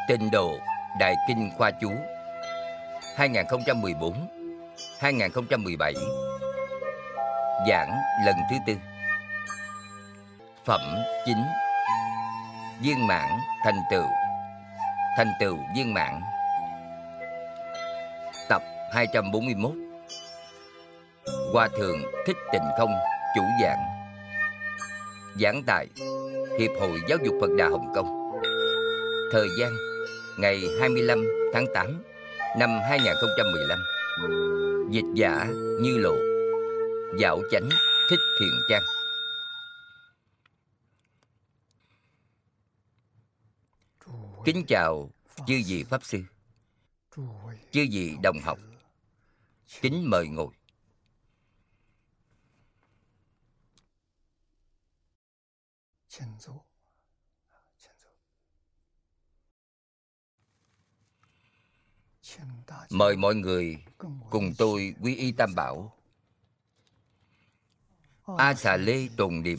Tịnh độ Đại Kinh Khoa Chú 2014-2017. Giảng lần thứ tư. Phẩm 9. Viên mãn thành tựu. Thành tựu viên mãn. Tập 241. Hòa Thượng Thích Tịnh Không chủ giảng. Giảng tại Hiệp hội Giáo dục Phật Đà Hồng Kông. Thời gian ngày 25 tháng 8 năm 2015. Dịch giả Như Lộ. Dạo Chánh Thích Thiện Trang. Kính chào chư vị Pháp Sư, chư vị đồng học. Kính mời ngồi. Mời mọi người cùng tôi quy y Tam Bảo. A Xà Lê tồn niệm.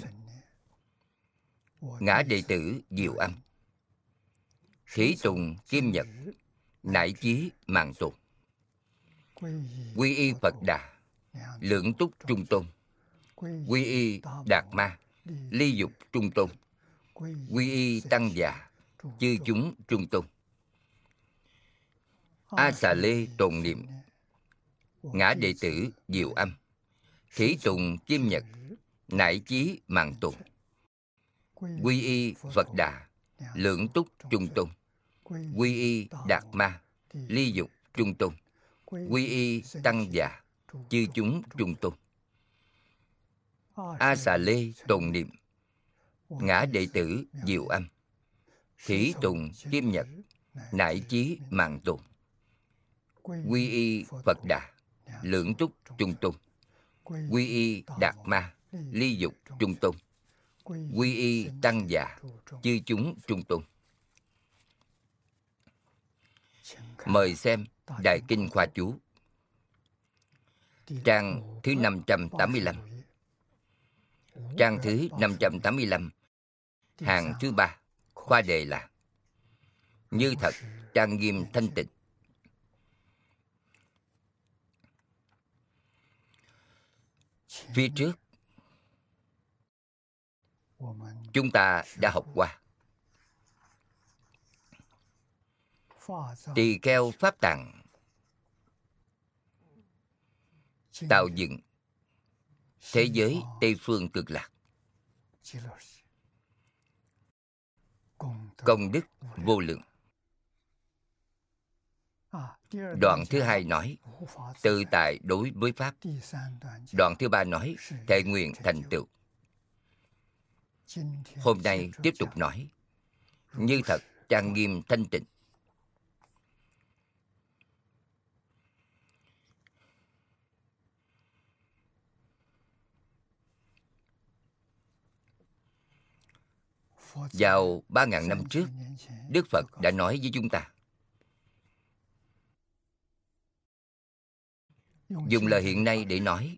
Ngã đệ tử Diệu Âm. Thí tùng Kim Nhật. Nải chí Mạng Tồn. Quy y Phật Đà. Lưỡng túc Trung Tôn. Quy y Đạt Ma. Ly dục Trung Tôn. Quy y Tăng Già. Chư chúng Trung Tôn. A Xà Lê tồn niệm. Ngã đệ tử Diệu Âm. Thí tùng Kim Nhật. Nải chí Mạng Tồn. Quy y Phật Đà. Lưỡng túc Trung Tôn. Quy y Đạt Ma. Ly dục Trung Tôn. Quy y Tăng Già. Chư chúng Trung Tôn. A Xà Lê tồn niệm. Ngã đệ tử Diệu Âm. Thí tùng Kim Nhật. Nải chí Mạng Tồn. Quy y Phật Đà. Lưỡng túc Trung Tôn. Quy y Đạt Ma. Ly dục Trung Tôn. Quy y Tăng Già. Chư chúng Trung Tôn. Mời xem Đại Kinh Khoa Chú, trang thứ 585. Trang thứ 585, hàng thứ 3, khoa đề là Như thật trang nghiêm thanh tịnh. Phía trước chúng ta đã học qua tỳ kheo Pháp Tạng tạo dựng thế giới Tây Phương Cực Lạc, công đức vô lượng. Đoạn thứ hai nói tự tại đối với Pháp. Đoạn thứ ba nói thệ nguyện thành tựu. Hôm nay tiếp tục nói như thật trang nghiêm thanh tịnh. Vào 3.000 năm trước, Đức Phật đã nói với chúng ta. Dùng lời hiện nay để nói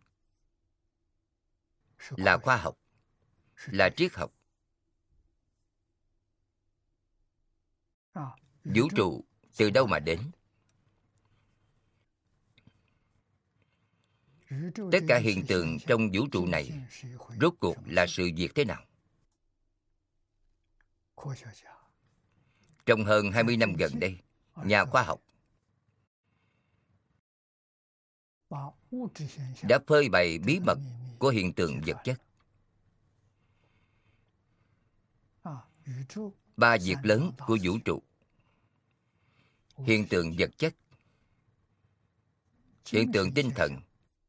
là khoa học, là triết học. Vũ trụ từ đâu mà đến? Tất cả hiện tượng trong vũ trụ này rốt cuộc là sự việc thế nào? Trong hơn 20 năm gần đây, nhà khoa học đã phơi bày bí mật của hiện tượng vật chất. Ba việc lớn của vũ trụ: hiện tượng vật chất, hiện tượng tinh thần,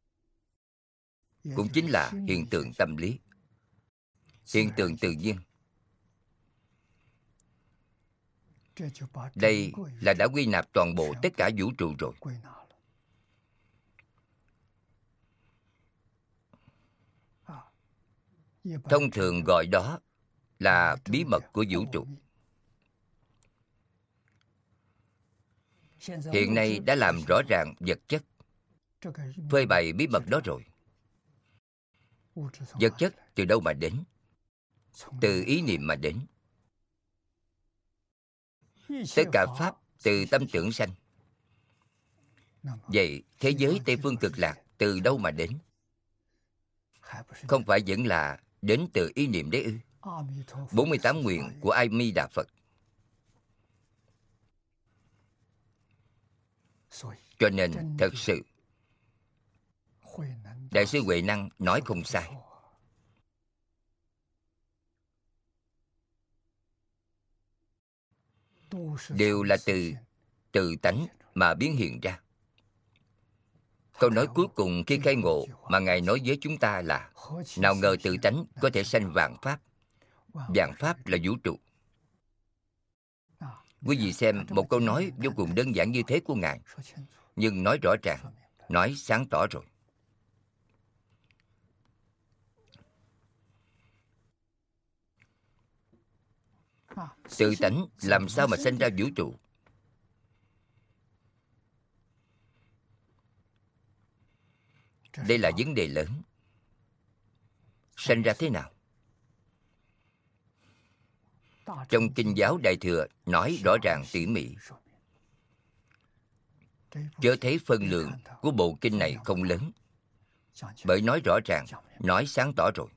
cũng chính là hiện tượng tâm lý, hiện tượng tự nhiên. Đây là đã quy nạp toàn bộ tất cả vũ trụ rồi. Thông thường gọi đó là bí mật của vũ trụ. Hiện nay đã làm rõ ràng vật chất, phơi bày bí mật đó rồi. Vật chất từ đâu mà đến? Từ ý niệm mà đến. Tất cả pháp từ tâm tưởng sanh. Vậy thế giới Tây Phương Cực Lạc từ đâu mà đến? Không phải vẫn là đến từ ý niệm đấy ư? 48 nguyện của A Di Đà Phật. Cho nên thật sự Đại sư Huệ Năng nói không sai. Đều là từ tự tánh mà biến hiện ra. Câu nói cuối cùng khi khai ngộ mà Ngài nói với chúng ta là: nào ngờ tự tánh có thể sanh vạn pháp. Vạn pháp là vũ trụ. Quý vị xem một câu nói vô cùng đơn giản như thế của Ngài, nhưng nói rõ ràng, nói sáng tỏ rồi. Tự tánh làm sao mà sanh ra vũ trụ? Đây là vấn đề lớn. Sanh ra thế nào? Trong Kinh giáo Đại Thừa nói rõ ràng tỉ mỉ. Chớ thấy phân lượng của bộ kinh này không lớn, bởi nói rõ ràng, nói sáng tỏ rồi.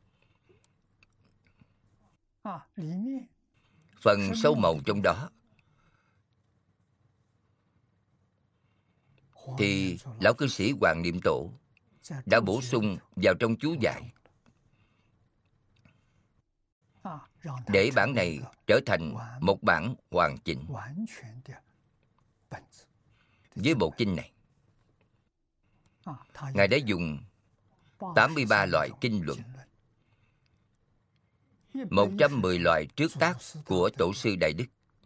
Phần sâu màu trong đó thì lão cư sĩ Hoàng Niệm Tổ đã bổ sung vào trong chú giải, để bản này trở thành một bản hoàn chỉnh với bộ kinh này. Ngài đã dùng 83 loại kinh luận, 110 loại trước tác của Tổ sư Đại Đức,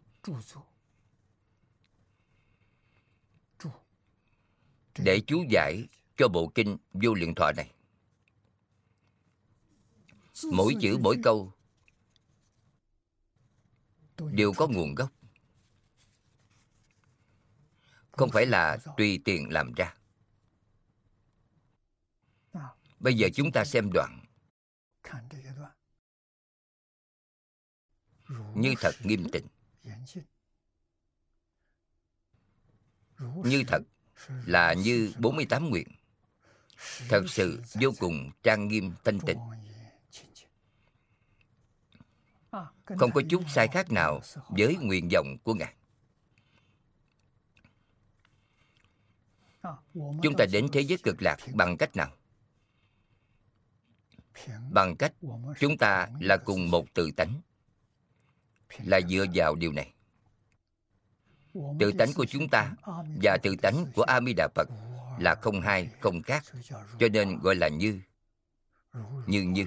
để chú giải cho bộ kinh Vô Lượng Thọ này. Mỗi chữ mỗi câu đều có nguồn gốc, không phải là tùy tiện làm ra. Bây giờ chúng ta xem đoạn. Như thật nghiêm tịnh. Như thật là như 48 nguyện. Thật sự vô cùng trang nghiêm thanh tịnh, không có chút sai khác nào với nguyện vọng của Ngài. Chúng ta đến thế giới cực lạc bằng cách nào? Bằng cách chúng ta là cùng một tự tánh, là dựa vào điều này. Tự tánh của chúng ta và tự tánh của A Di Đà Phật là không hai không khác, cho nên gọi là như. Như.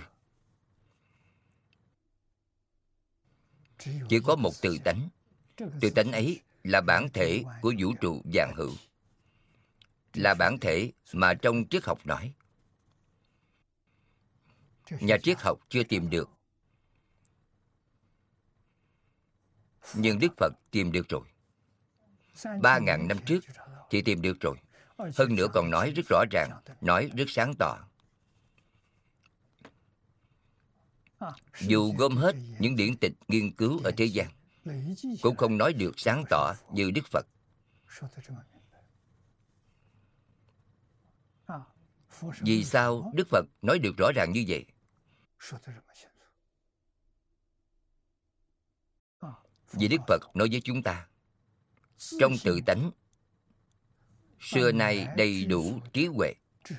Chỉ có một tự tánh. Tự tánh ấy là bản thể của vũ trụ vạn hữu, là bản thể mà trong triết học nói. Nhà triết học chưa tìm được, nhưng Đức Phật tìm được rồi. 3.000 năm trước thì tìm được rồi. Hơn nữa còn nói rất rõ ràng, nói rất sáng tỏ. Dù gom hết những điển tịch nghiên cứu ở thế gian, cũng không nói được sáng tỏ như Đức Phật. Vì sao Đức Phật nói được rõ ràng như vậy? Vì Đức Phật nói với chúng ta, trong tự tánh xưa nay đầy đủ trí huệ,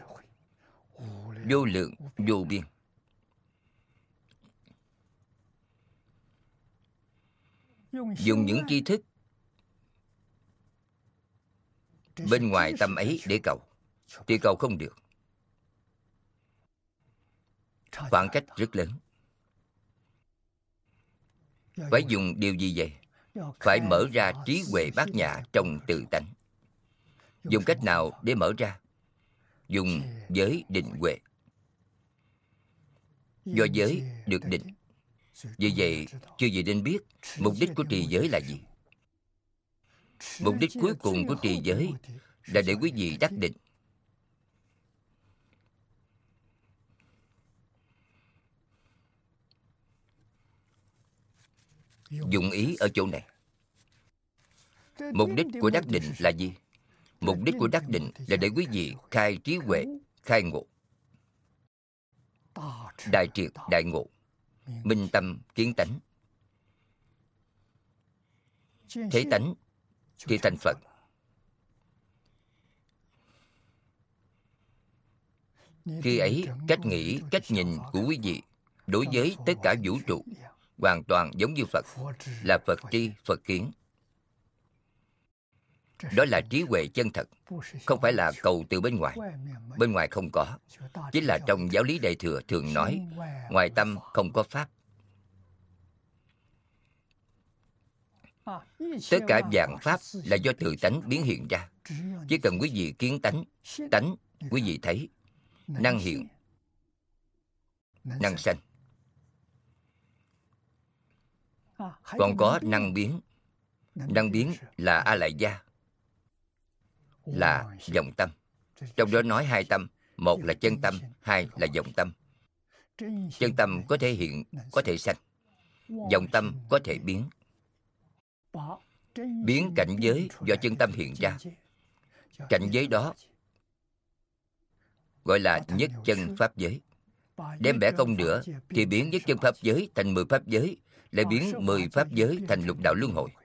vô lượng vô biên. Dùng những tri thức bên ngoài tâm ấy để cầu thì cầu không được. Khoảng cách rất lớn. Phải dùng điều gì vậy? Phải mở ra trí huệ bát nhã trong tự tánh. Dùng cách nào để mở ra? Dùng giới định huệ. Do giới được định. Vì vậy, chư vị nên biết mục đích của trì giới là gì. Mục đích cuối cùng của trì giới là để quý vị đắc định. Dụng ý ở chỗ này. Mục đích của đắc định là gì? Mục đích của đắc định là để quý vị khai trí huệ, khai ngộ, đại triệt, đại ngộ, minh tâm, kiến tánh. Thấy tánh thì thành Phật. Khi ấy, cách nghĩ, cách nhìn của quý vị đối với tất cả vũ trụ hoàn toàn giống như Phật, là Phật tri, Phật kiến. Đó là trí huệ chân thật, không phải là cầu từ bên ngoài. Bên ngoài không có. Chính là trong giáo lý Đại Thừa thường nói, ngoài tâm không có Pháp. Tất cả vạn Pháp là do tự tánh biến hiện ra. Chỉ cần quý vị kiến tánh quý vị thấy, năng hiện, năng sanh. Còn có năng biến. Năng biến là A Lại Gia, là vọng tâm. Trong đó nói hai tâm, một là chân tâm, hai là vọng tâm. Chân tâm có thể hiện, có thể sanh. Vọng tâm có thể biến. Biến cảnh giới do chân tâm hiện ra. Cảnh giới đó gọi là nhất chân pháp giới. Đem bẻ công nữa thì biến nhất chân pháp giới thành 10 pháp giới, lại biến 10 pháp giới thành lục đạo luân hồi.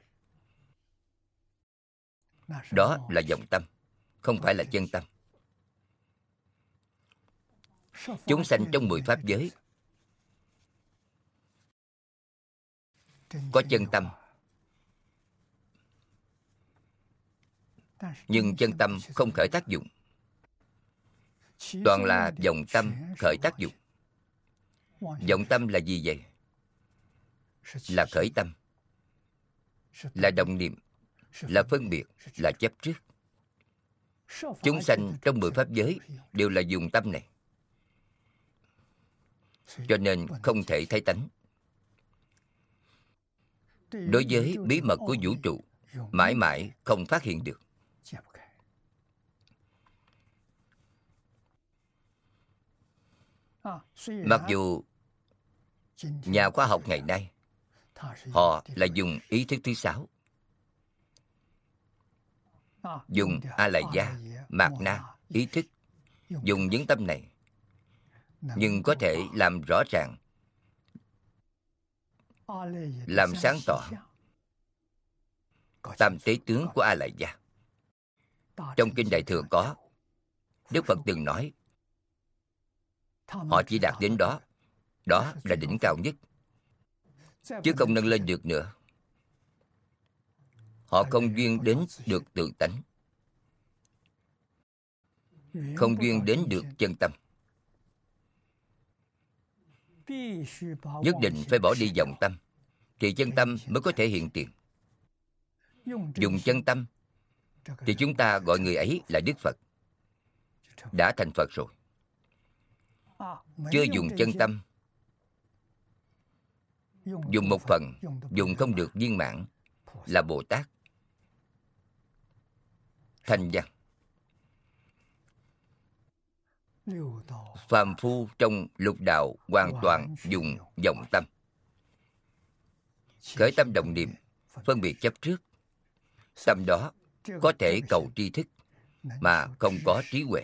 Đó là vọng tâm, không phải là chân tâm. Chúng sanh trong 10 pháp giới có chân tâm, nhưng chân tâm không khởi tác dụng. Toàn là vọng tâm khởi tác dụng. Vọng tâm là gì vậy? Là khởi tâm, là động niệm, là phân biệt, là chấp trước. Chúng sanh trong 10 pháp giới đều là dùng tâm này, cho nên không thể thấy tánh. Đối với bí mật của vũ trụ, mãi mãi không phát hiện được. Mặc dù nhà khoa học ngày nay họ là dùng ý thức thứ 6, dùng A Lại Gia, Mạt Na, ý thức, dùng những tâm này, nhưng có thể làm rõ ràng, làm sáng tỏ tam tế tướng của A Lại Gia. Trong Kinh Đại Thừa có, Đức Phật từng nói, họ chỉ đạt đến đó, đó là đỉnh cao nhất, chứ không nâng lên được nữa. Họ không duyên đến được tự tánh, không duyên đến được chân tâm. Nhất định phải bỏ đi vọng tâm, thì chân tâm mới có thể hiện tiền. Dùng chân tâm thì chúng ta gọi người ấy là Đức Phật, đã thành Phật rồi. Chưa dùng chân tâm, dùng một phần, dùng không được viên mãn, là Bồ Tát, thanh văn. Phàm phu trong lục đạo hoàn toàn dùng vọng tâm, khởi tâm động niệm, phân biệt chấp trước. Tâm đó có thể cầu tri thức, mà không có trí huệ.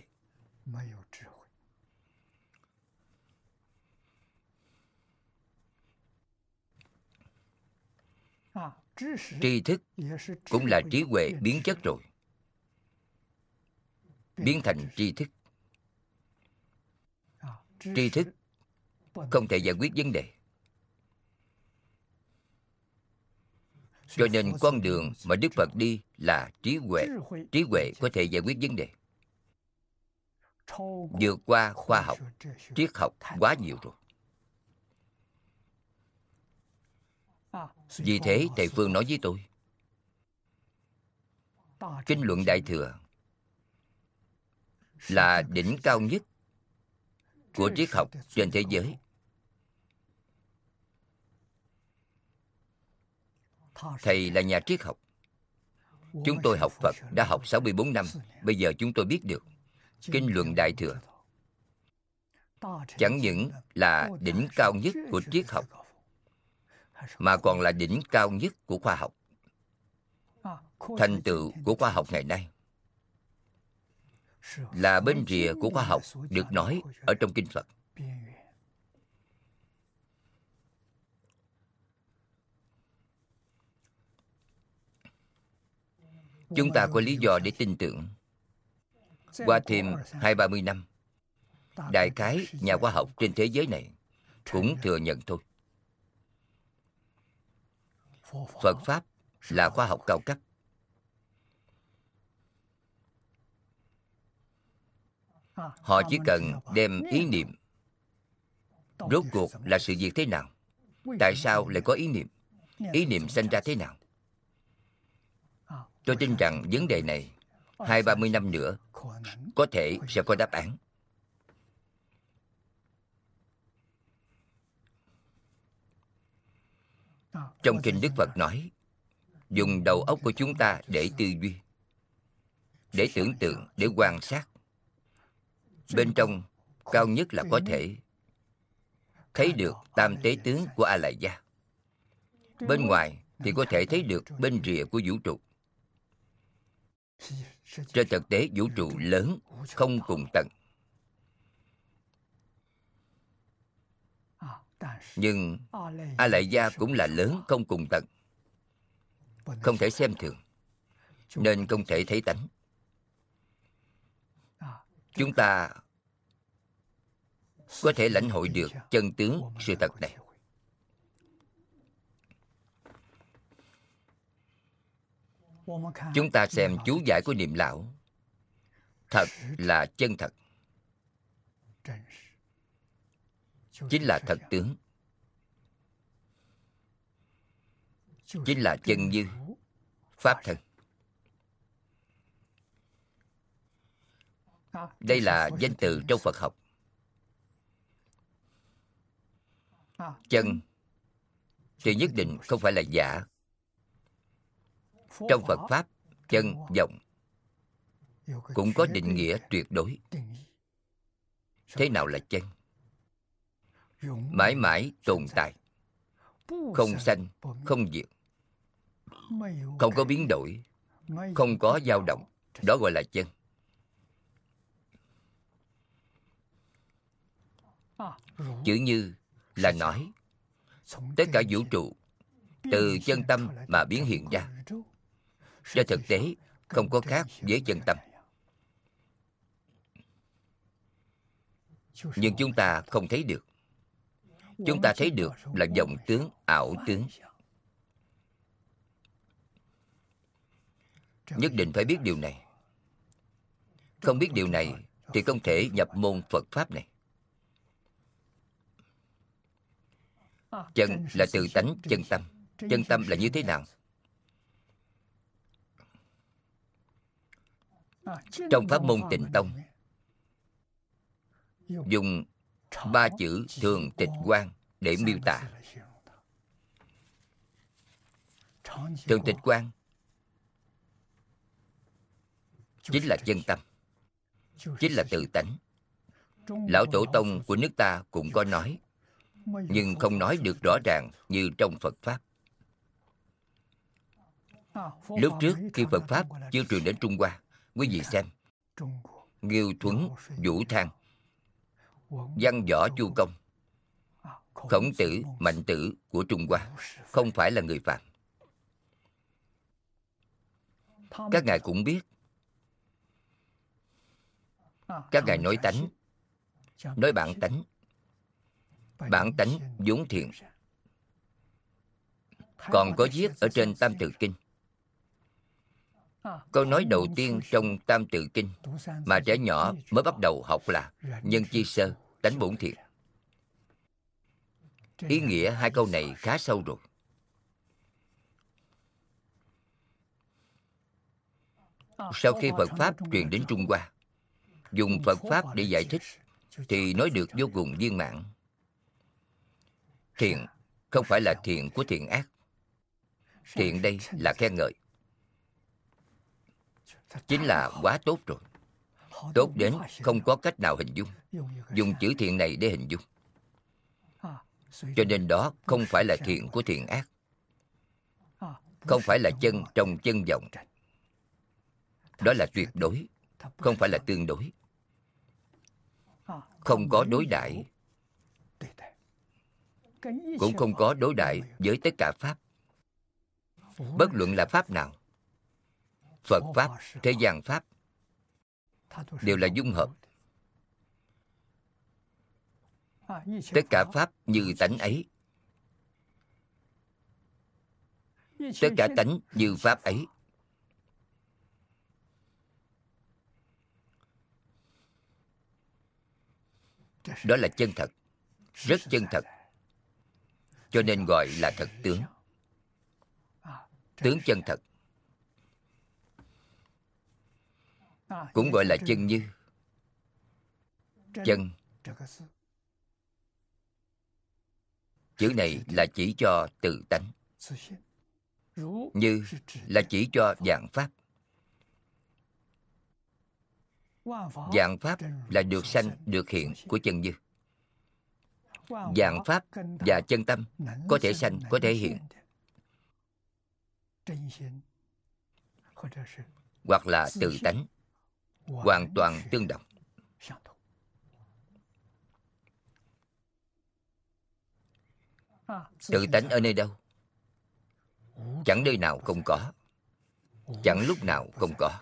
Tri thức cũng là trí huệ biến chất rồi, biến thành tri thức. Tri thức không thể giải quyết vấn đề. Cho nên con đường mà Đức Phật đi là trí huệ. Trí huệ có thể giải quyết vấn đề, vượt qua khoa học, triết học quá nhiều rồi. Vì thế Thầy Phương nói với tôi, Kinh luận Đại Thừa là đỉnh cao nhất của triết học trên thế giới. Thầy là nhà triết học. Chúng tôi học Phật đã học 64 năm. Bây giờ chúng tôi biết được Kinh luận Đại Thừa chẳng những là đỉnh cao nhất của triết học, mà còn là đỉnh cao nhất của khoa học. Thành tựu của khoa học ngày nay là bên rìa của khoa học được nói ở trong kinh Phật. Chúng ta có lý do để tin tưởng. Qua thêm 20-30 năm, đại khái nhà khoa học trên thế giới này cũng thừa nhận thôi. Phật Pháp là khoa học cao cấp. Họ chỉ cần đem ý niệm rốt cuộc là sự việc thế nào, tại sao lại có ý niệm sanh ra thế nào. Tôi tin rằng vấn đề này 20-30 năm nữa có thể sẽ có đáp án. Trong kinh Đức Phật nói, dùng đầu óc của chúng ta để tư duy, để tưởng tượng, để quan sát. Bên trong cao nhất là có thể thấy được tam tế tướng của A Lại Gia. Bên ngoài thì có thể thấy được bên rìa của vũ trụ. Trên thực tế vũ trụ lớn không cùng tận. Nhưng A Lại Gia cũng là lớn không cùng tận. Không thể xem thường, nên không thể thấy tánh. Chúng ta có thể lãnh hội được chân tướng sự thật này. Chúng ta xem chú giải của Niệm Lão, thật là chân thật, chính là thật tướng, chính là chân như, pháp thân. Đây là danh từ trong Phật học. Chân thì nhất định không phải là giả. Trong Phật Pháp, chân, vọng cũng có định nghĩa tuyệt đối. Thế nào là chân? Mãi mãi tồn tại, không sanh, không diệt, không có biến đổi, không có dao động. Đó gọi là chân. Chữ như là nói tất cả vũ trụ từ chân tâm mà biến hiện ra. Trên thực tế không có khác với chân tâm. Nhưng chúng ta không thấy được. Chúng ta thấy được là vọng tướng, ảo tướng. Nhất định phải biết điều này. Không biết điều này thì không thể nhập môn Phật Pháp này. Chân là từ tánh chân tâm. Chân tâm là như thế nào? Trong pháp môn Tịnh Tông dùng 3 chữ thường tịch quang để miêu tả. Thường tịch quang chính là chân tâm, chính là tự tánh. Lão Tổ Tông của nước ta cũng có nói, nhưng không nói được rõ ràng như trong Phật Pháp. Lúc trước khi Phật Pháp chưa truyền đến Trung Hoa, quý vị xem, Nghiêu Thuấn, Vũ Thang, Văn Võ Chu Công, Khổng Tử, Mạnh Tử của Trung Hoa không phải là người phàm. Các ngài cũng biết. Các ngài nói tánh, nói bản tánh. Bản tánh vốn thiện. Còn có viết ở trên Tam Tự Kinh. Câu nói đầu tiên trong Tam Tự Kinh mà trẻ nhỏ mới bắt đầu học là nhân chi sơ, tánh bổn thiện. Ý nghĩa hai câu này khá sâu rồi. Sau khi Phật Pháp truyền đến Trung Hoa, dùng Phật Pháp để giải thích thì nói được vô cùng viên mãn. Thiện không phải là thiện của thiện ác. Thiện đây là khen ngợi, chính là quá tốt rồi. Tốt đến không có cách nào hình dung. Dùng chữ thiện này để hình dung. Cho nên đó không phải là thiện của thiện ác. không phải là chân trong chân vọng. Đó là tuyệt đối, không phải là tương đối. Không có đối đãi, cũng không có đối đãi với tất cả Pháp. Bất luận là Pháp nào, Phật Pháp, thế gian Pháp, đều là dung hợp. Tất cả Pháp như tánh ấy, tất cả tánh như Pháp ấy. Đó là chân thật, rất chân thật. Cho nên gọi là thật tướng. Tướng chân thật. Cũng gọi là chân như. Chân, chữ này là chỉ cho tự tánh. Như là chỉ cho vạn Pháp. Vạn Pháp là được sanh, được hiện của chân như. Vạn Pháp và chân tâm có thể sanh, có thể hiện, hoặc là tự tánh, hoàn toàn tương đồng. Tự tánh ở nơi đâu? Chẳng nơi nào không có, chẳng lúc nào không có.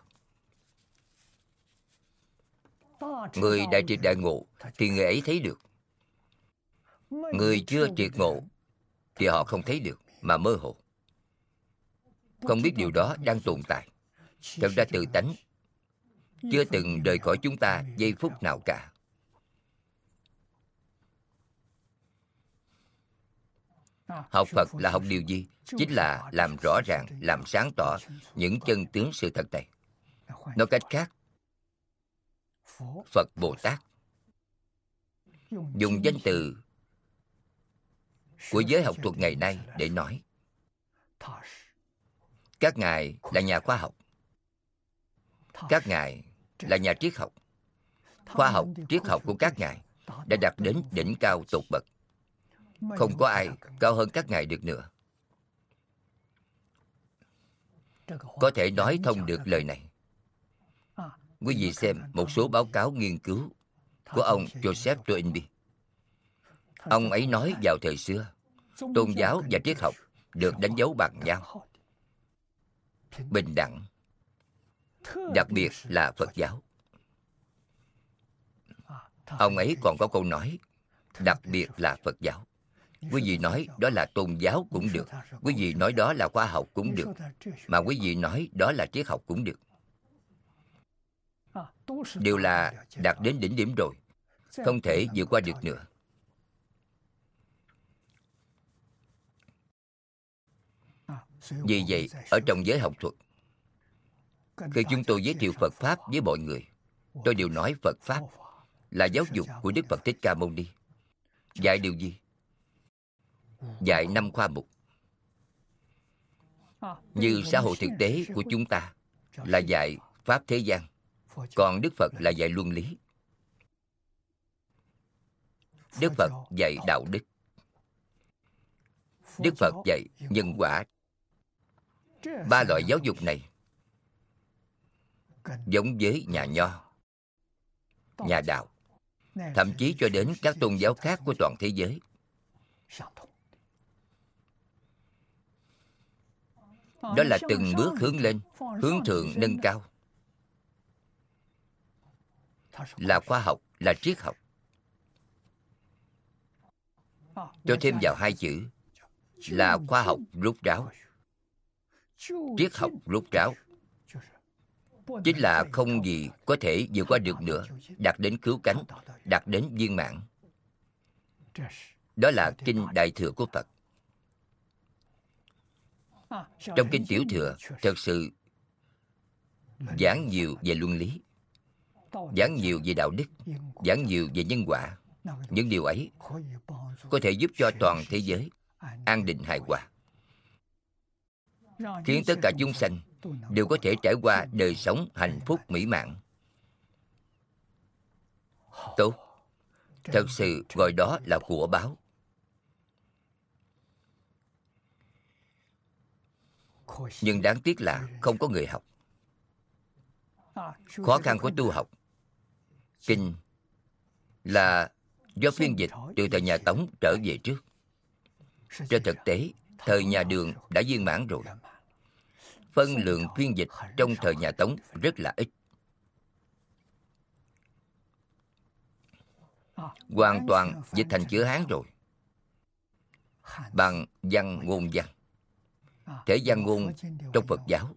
Người đại triệt đại ngộ thì người ấy thấy được. Người chưa triệt ngộ thì họ không thấy được, mà mơ hồ, không biết điều đó đang tồn tại. Thật ra tự tánh chưa từng rời khỏi chúng ta giây phút nào cả. Học Phật là học điều gì? Chính là làm rõ ràng, làm sáng tỏ những chân tướng sự thật này. Nói cách khác, Phật Bồ Tát dùng danh từ của giới học thuật ngày nay để nói. Các ngài là nhà khoa học. Các ngài là nhà triết học. Khoa học, triết học của các ngài đã đạt đến đỉnh cao tột bậc. Không có ai cao hơn các ngài được nữa. Có thể nói thông được lời này. Quý vị xem một số báo cáo nghiên cứu của ông Joseph Toynbee. Ông ấy nói vào thời xưa, tôn giáo và triết học được đánh dấu bằng nhau, bình đẳng, đặc biệt là Phật giáo. Ông ấy còn có câu nói, đặc biệt là Phật giáo. Quý vị nói đó là tôn giáo cũng được, quý vị nói đó là khoa học cũng được, mà quý vị nói đó là triết học cũng được. Đều là đạt đến đỉnh điểm rồi, không thể vượt qua được nữa. Vì vậy, ở trong giới học thuật, khi chúng tôi giới thiệu Phật Pháp với mọi người, tôi đều nói Phật Pháp là giáo dục của Đức Phật Thích Ca Mâu Ni. Dạy điều gì? Dạy 5 khoa mục. Như xã hội thực tế của chúng ta là dạy Pháp thế gian, còn Đức Phật là dạy luân lý. Đức Phật dạy đạo đức. Đức Phật dạy nhân quả. 3 loại giáo dục này giống với nhà Nho, nhà Đạo, thậm chí cho đến các tôn giáo khác của toàn thế giới. Đó là từng bước hướng lên, hướng thượng nâng cao. Là khoa học, là triết học. Tôi thêm vào 2 chữ là khoa học rốt ráo. Triết học rốt ráo chính là không gì có thể vượt qua được nữa, đạt đến cứu cánh, đạt đến viên mãn. Đó là Kinh Đại Thừa của Phật. Trong Kinh Tiểu Thừa thật sự giảng nhiều về luân lý, giảng nhiều về đạo đức, giảng nhiều về nhân quả. Những điều ấy có thể giúp cho toàn thế giới an định hài hòa, khiến tất cả chúng sanh đều có thể trải qua đời sống hạnh phúc mỹ mãn. Tốt, thật sự gọi đó là của báo. Nhưng đáng tiếc là không có người học. Khó khăn của tu học kinh là do phiên dịch từ thời nhà Tống trở về trước. Trên thực tế, thời nhà Đường đã viên mãn rồi. Phân lượng phiên dịch trong thời nhà Tống rất là ít. Hoàn toàn dịch thành chữ Hán rồi, bằng văn ngôn văn. Thể văn ngôn trong Phật giáo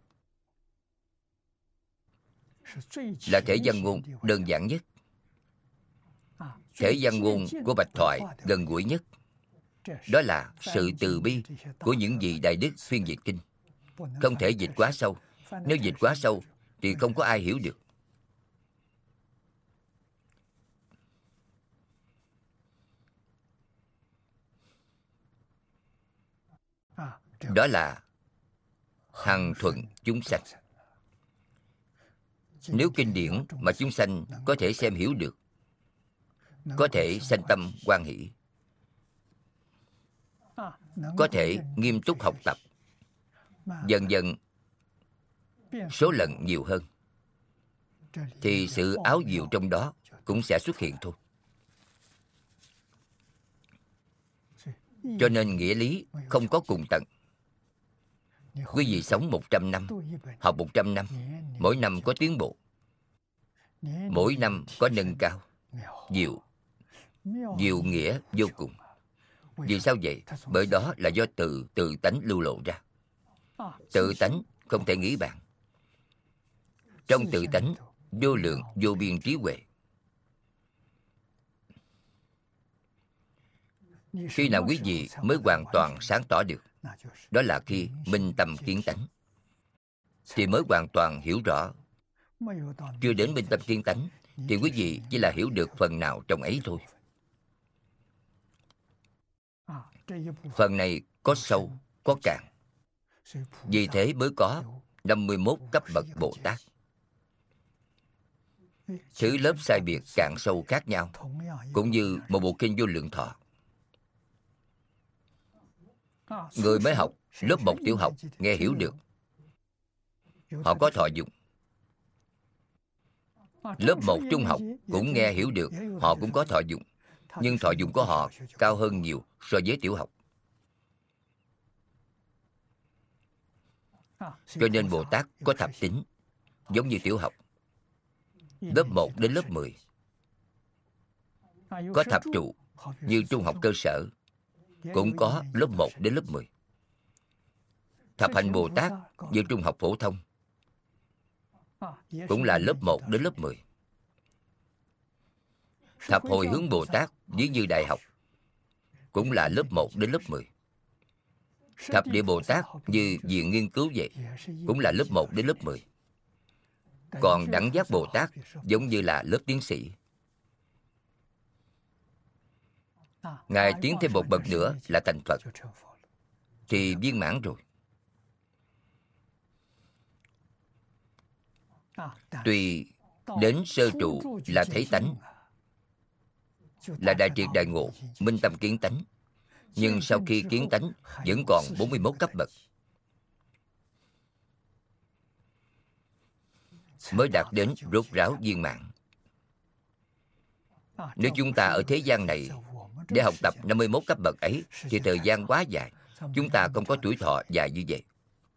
là thể văn ngôn đơn giản nhất. Thể văn ngôn của Bạch Thoại gần gũi nhất. Đó là sự từ bi của những vị đại đức phiên dịch kinh. Không thể dịch quá sâu. Nếu dịch quá sâu thì không có ai hiểu được. Đó là hằng thuận chúng sanh. Nếu kinh điển mà chúng sanh có thể xem hiểu được, có thể sanh tâm hoan hỷ, có thể nghiêm túc học tập, dần dần số lần nhiều hơn, thì sự áo diệu trong đó cũng sẽ xuất hiện thôi. Cho nên nghĩa lý không có cùng tận. Quý vị sống 100 năm, học 100 năm, mỗi năm có tiến bộ, mỗi năm có nâng cao, diệu, diệu nghĩa vô cùng. Vì sao vậy? Bởi đó là do tự tánh lưu lộ ra. Tự tánh không thể nghĩ bàn. Trong tự tánh vô lượng vô biên trí huệ. Khi nào quý vị mới hoàn toàn sáng tỏ được? Đó là khi minh tâm kiến tánh, thì mới hoàn toàn hiểu rõ. Chưa đến minh tâm kiến tánh thì quý vị chỉ là hiểu được phần nào trong ấy thôi. Phần này có sâu, có cạn. Vì thế mới có 51 cấp bậc Bồ Tát. Thứ lớp sai biệt cạn sâu khác nhau, cũng như một bộ kinh Vô Lượng Thọ. Người mới học lớp 1 tiểu học nghe hiểu được, họ có thọ dụng. Lớp 1 trung học cũng nghe hiểu được, họ cũng có thọ dụng. Nhưng thọ dụng của họ cao hơn nhiều so với tiểu học. Cho nên Bồ Tát có thập tính, giống như tiểu học. Lớp 1 đến lớp 10. Có thập trụ, như trung học cơ sở, cũng có lớp 1 đến lớp 10. Thập hạnh Bồ Tát như trung học phổ thông, cũng là lớp 1 đến lớp 10. Thập hồi hướng Bồ Tát ví như đại học, cũng là lớp 1 đến lớp 10. Thập địa Bồ Tát như viện nghiên cứu vậy, cũng là lớp 1 đến lớp 10. Còn đẳng giác Bồ Tát giống như là lớp tiến sĩ. Ngài tiến thêm một bậc nữa là thành Phật, thì viên mãn rồi. Tuy đến sơ trụ là thấy tánh, là đại triệt đại ngộ, minh tâm kiến tánh, nhưng sau khi kiến tánh vẫn còn 41 cấp bậc, mới đạt đến rốt ráo viên mãn. Nếu chúng ta ở thế gian này để học tập 51 cấp bậc ấy thì thời gian quá dài, chúng ta không có tuổi thọ dài như vậy.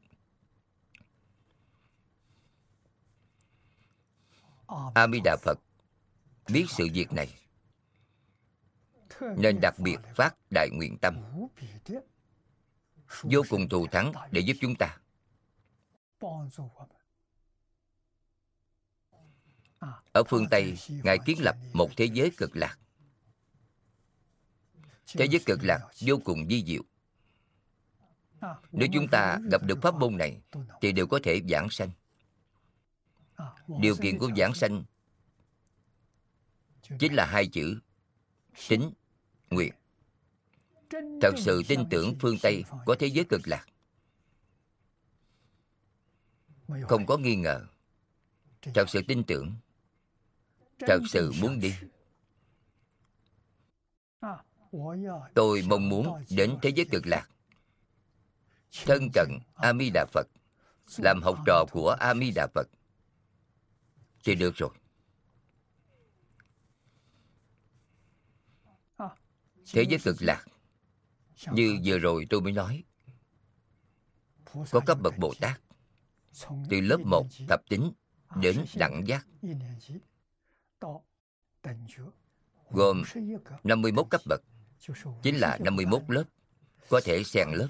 A Di Đà Phật biết sự việc này, nên đặc biệt phát đại nguyện tâm, vô cùng thù thắng để giúp chúng ta. Ở phương Tây, Ngài kiến lập một thế giới cực lạc. Thế giới cực lạc vô cùng vi diệu. Nếu chúng ta gặp được pháp môn này thì đều có thể vãng sanh. Điều kiện của vãng sanh chính là 2 chữ: tín, nguyện. Thật sự tin tưởng phương Tây có thế giới cực lạc, không có nghi ngờ. Thật sự tin tưởng, thật sự muốn đi. Tôi mong muốn đến thế giới cực lạc, thân cận A Di Đà Phật, làm học trò của A Di Đà Phật thì được rồi. Thế giới cực lạc, như vừa rồi tôi mới nói, có cấp bậc Bồ Tát từ lớp 1 thập tính đến đẳng giác, gồm 51 cấp bậc, chính là 51 lớp, có thể xen lớp.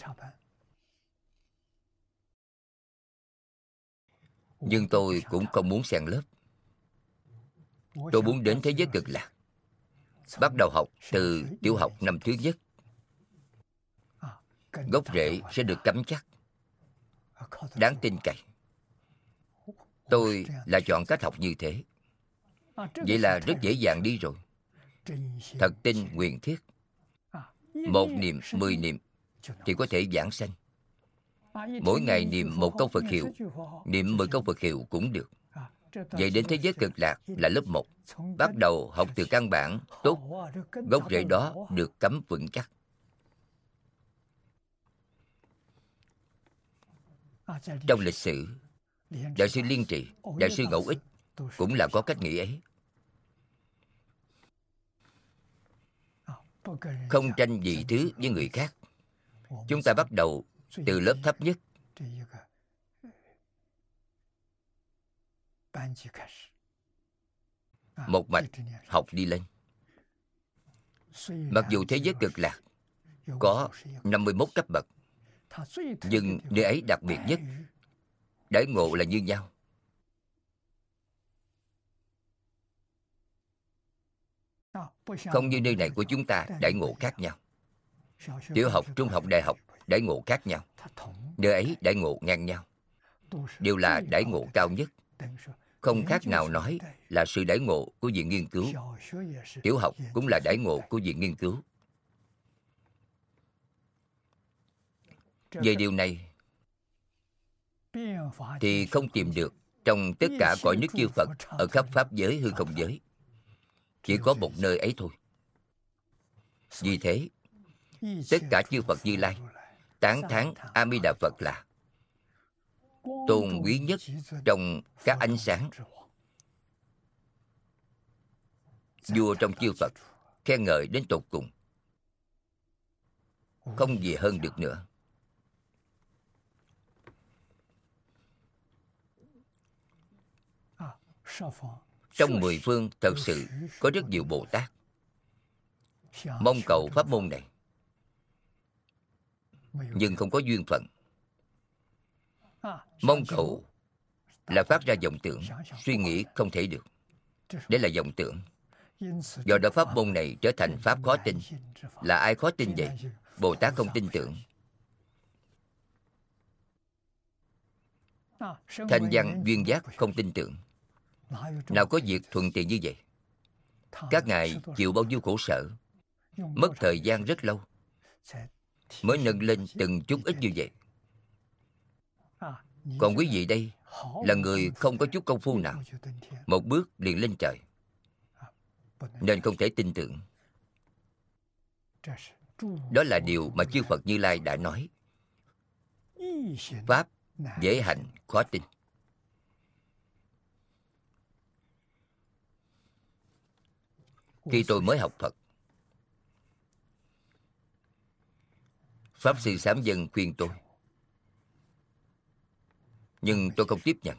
Nhưng tôi cũng không muốn xen lớp. Tôi muốn đến thế giới cực lạc. Bắt đầu học từ tiểu học năm thứ nhất. Gốc rễ sẽ được cắm chắc, đáng tin cậy. Tôi là chọn cách học như thế. Vậy là rất dễ dàng đi rồi. Thật tin nguyện thiết, 1 niệm 10 niệm thì có thể giảng sanh. Mỗi ngày niệm 1 câu Phật hiệu, niệm 10 câu Phật hiệu cũng được. Vậy đến thế giới cực lạc là lớp 1. Bắt đầu học từ căn bản tốt, gốc rễ đó được cắm vững chắc. Trong lịch sử, Đại sư Liên Trì, Đại sư Ngẫu Ích cũng là có cách nghĩ ấy. Không tranh vị thứ với người khác. Chúng ta bắt đầu từ lớp thấp nhất, một mạch học đi lên. Mặc dù thế giới cực lạc có 51 cấp bậc, nhưng nơi ấy đặc biệt nhất, đãi ngộ là như nhau. Không như nơi này của chúng ta, đãi ngộ khác nhau. Tiểu học, trung học, đại học, đãi ngộ khác nhau. Nơi ấy đãi ngộ ngang nhau, đều là đãi ngộ cao nhất. Không khác nào nói là sự đãi ngộ của viện nghiên cứu. Tiểu học cũng là đãi ngộ của viện nghiên cứu. Về điều này thì không tìm được trong tất cả cõi nước chư Phật ở khắp pháp giới hư không giới. Chỉ có một nơi ấy thôi. Vì thế, tất cả chư Phật Như Lai tán thán A Di Đà Phật là tôn quý nhất trong các ánh sáng. Vua trong chư Phật khen ngợi đến tột cùng, không gì hơn được nữa. Trong 10 phương thật sự có rất nhiều Bồ Tát mong cầu pháp môn này, nhưng không có duyên phận. Mong cầu là phát ra vọng tưởng, suy nghĩ không thể được. Đấy là vọng tưởng. Do đó pháp môn này trở thành pháp khó tin. Là ai khó tin vậy? Bồ Tát không tin tưởng. Thanh văn duyên giác không tin tưởng. Nào có việc thuận tiện như vậy? Các ngài chịu bao nhiêu khổ sở, mất thời gian rất lâu mới nâng lên từng chút ít như vậy. Còn quý vị đây là người không có chút công phu nào, một bước liền lên trời, nên không thể tin tưởng. Đó là điều mà chư Phật Như Lai đã nói. Pháp dễ hành khó tin. Khi tôi mới học Phật, Pháp Sư Sám Dân khuyên tôi, nhưng tôi không tiếp nhận.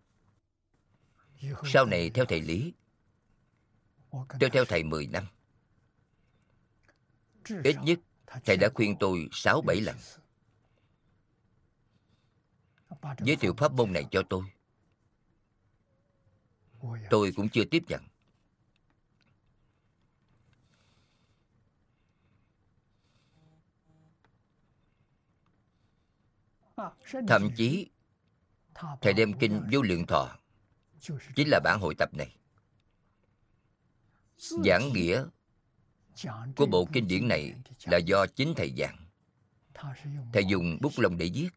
Sau này theo thầy Lý, tôi theo thầy 10 năm. Ít nhất thầy đã khuyên tôi 6-7 lần, giới thiệu pháp môn này cho tôi. Tôi cũng chưa tiếp nhận. Thậm chí thầy đem kinh Vô Lượng Thọ, chính là bản hội tập này, giảng nghĩa của bộ kinh điển này là do chính thầy giảng. Thầy dùng bút lông để viết.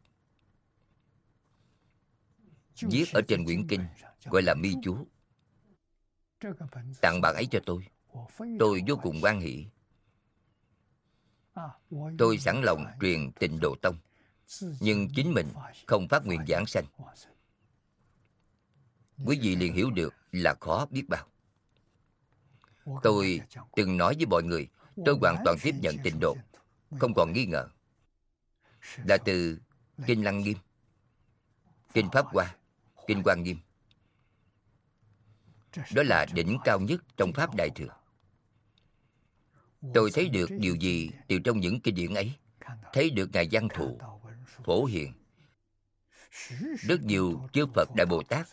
Viết ở trên quyển kinh gọi là mi chú. Tặng bản ấy cho tôi vô cùng hoan hỷ. Tôi sẵn lòng truyền Tịnh Độ Tông. nhưng chính mình không phát nguyện giảng sanh, quý vị liền hiểu được là khó biết bao. Tôi từng nói với mọi người, tôi hoàn toàn tiếp nhận tịnh độ, không còn nghi ngờ. Là từ Kinh Lăng Nghiêm, Kinh Pháp Hoa, Kinh Quan Nghiêm. Đó là đỉnh cao nhất trong Pháp Đại Thừa. Tôi thấy được điều gì từ trong những kinh điển ấy? Thấy được Ngài Văn Thù, Phổ Hiền, rất nhiều chư Phật Đại Bồ Tát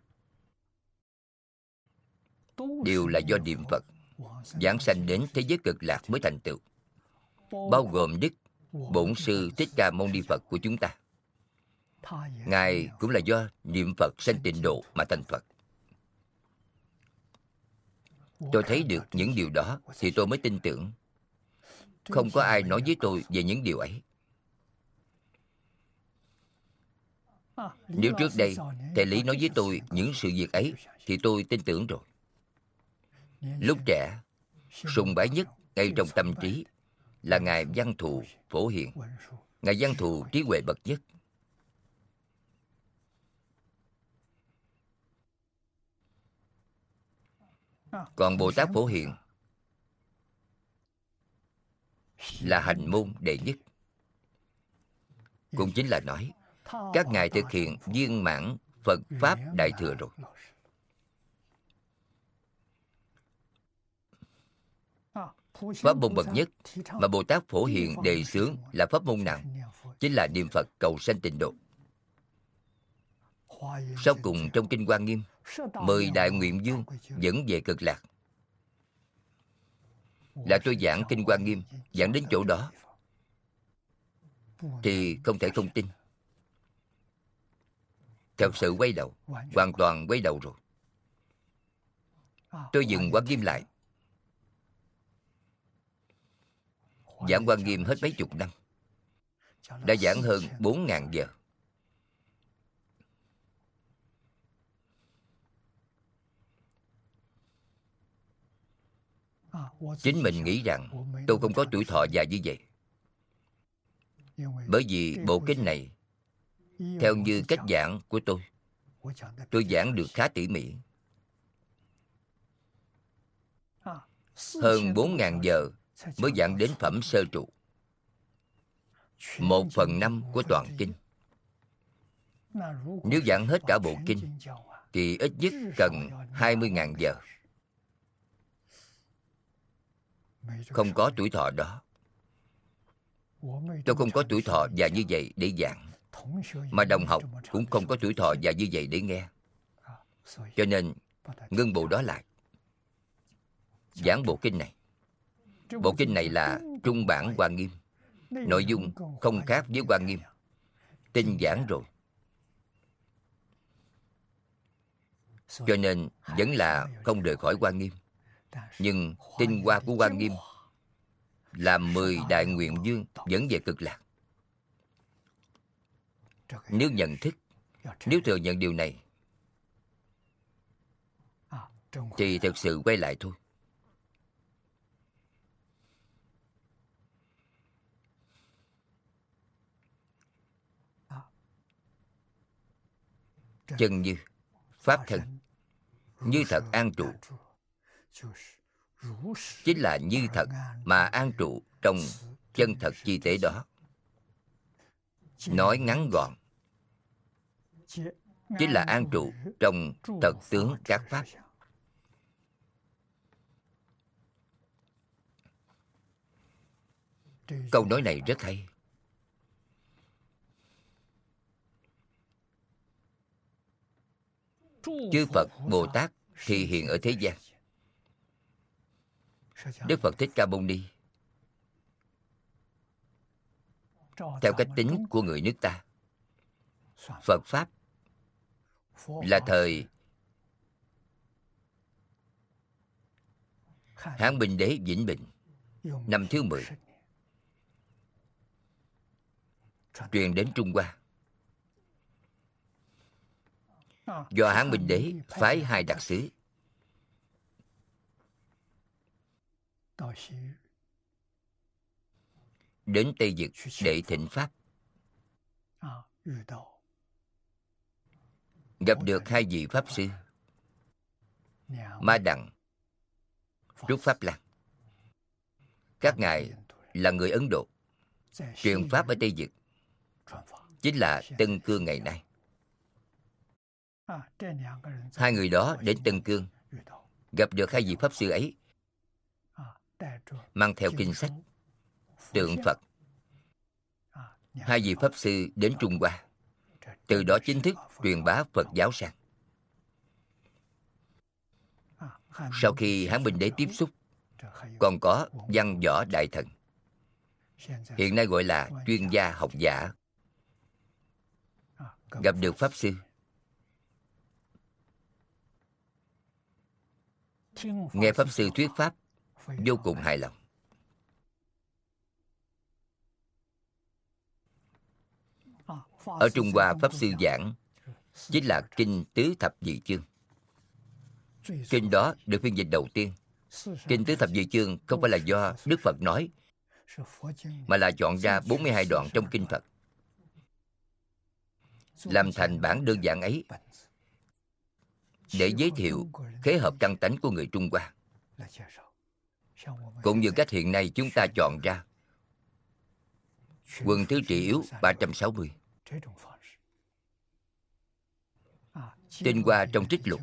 đều là do niệm Phật giảng sanh đến thế giới cực lạc mới thành tựu, bao gồm Đức Bổn Sư Thích Ca Mâu Ni Phật của chúng ta. Ngài cũng là do niệm Phật sanh tịnh độ mà thành Phật. Tôi thấy được những điều đó thì tôi mới tin tưởng. Không có ai nói với tôi về những điều ấy. Nếu trước đây thầy Lý nói với tôi những sự việc ấy thì tôi tin tưởng rồi. Lúc trẻ, sùng bái nhất ngay trong tâm trí là Ngài Văn Thù, Phổ Hiền. Ngài Văn Thù trí huệ bậc nhất. Còn Bồ Tát Phổ Hiền là hành môn đệ nhất. Cũng chính là nói các ngài thực hiện viên mãn Phật Pháp Đại Thừa rồi. Pháp môn bậc nhất mà Bồ Tát Phổ Hiền đề xướng là pháp môn nào? Chính là niệm Phật cầu sanh tịnh độ. Sau cùng trong Kinh Quan Nghiêm, 10 đại nguyện vương dẫn về cực lạc. Là tôi giảng Kinh Quan Nghiêm, giảng đến chỗ đó thì không thể không tin. Thật sự quay đầu, hoàn toàn quay đầu rồi. Tôi dừng Quan Nghiêm lại. Giảng Quan Nghiêm hết mấy chục năm, đã giảng hơn 4.000 giờ. Chính mình nghĩ rằng tôi không có tuổi thọ dài như vậy. Bởi vì bộ kinh này, theo như cách giảng của tôi giảng được khá tỉ mỉ. Hơn 4.000 giờ mới giảng đến phẩm sơ trụ, 1/5 của toàn kinh. Nếu giảng hết cả bộ kinh thì ít nhất cần 20.000 giờ. Không có tuổi thọ đó. Tôi không có tuổi thọ dài như vậy để giảng, mà đồng học cũng không có tuổi thọ dài như vậy để nghe. Cho nên ngưng bộ đó lại, giảng bộ kinh này. Bộ kinh này là trung bản Quan Nghiêm, nội dung không khác với Quan Nghiêm, tinh giản rồi. Cho nên vẫn là không rời khỏi Quan Nghiêm. Nhưng tinh hoa của Quan Nghiêm là 10 đại nguyện vương dẫn về cực lạc. Nếu nhận thức, nếu thừa nhận điều này thì thật sự quay lại thôi. Chân như, pháp thân, như thật an trụ, chính là như thật mà an trụ trong chân thật chi tế đó. Nói ngắn gọn, chính là an trụ trong thật tướng các pháp. Câu nói này rất hay. Chư Phật Bồ Tát thì hiện ở thế gian. Đức Phật Thích Ca Mâu Ni, theo cách tính của người nước ta, Phật Pháp là thời Hán Bình Đế Vĩnh Bình, năm thứ 10, truyền đến Trung Hoa. Do Hán Bình Đế phái 2 đặc sứ đến Tây Vực để thỉnh Pháp. gặp được hai vị Pháp Sư Ma Đằng, Trúc Pháp Lan. Các ngài là người Ấn Độ, truyền Pháp ở Tây Vực, chính là Tân Cương ngày nay. Hai người đó đến Tân Cương, gặp được hai vị Pháp Sư ấy, mang theo kinh sách, tượng Phật. Hai vị Pháp Sư đến Trung Hoa, từ đó chính thức truyền bá Phật giáo sang. Sau khi Hán Minh Đế tiếp xúc, còn có Văn Võ Đại Thần, hiện nay gọi là chuyên gia học giả, gặp được Pháp Sư, nghe Pháp Sư thuyết Pháp vô cùng hài lòng. Ở Trung Hoa, Pháp Sư giảng chính là Kinh Tứ Thập Nhị Chương. Kinh đó được phiên dịch đầu tiên. Kinh Tứ Thập Nhị Chương không phải là do Đức Phật nói, mà là chọn ra 42 đoạn trong Kinh Phật, làm thành bản đơn giản ấy, để giới thiệu khế hợp căn tánh của người Trung Hoa. Cũng như cách hiện nay chúng ta chọn ra Quần Thư Trị Yếu 360, tinh hoa trong trích lục,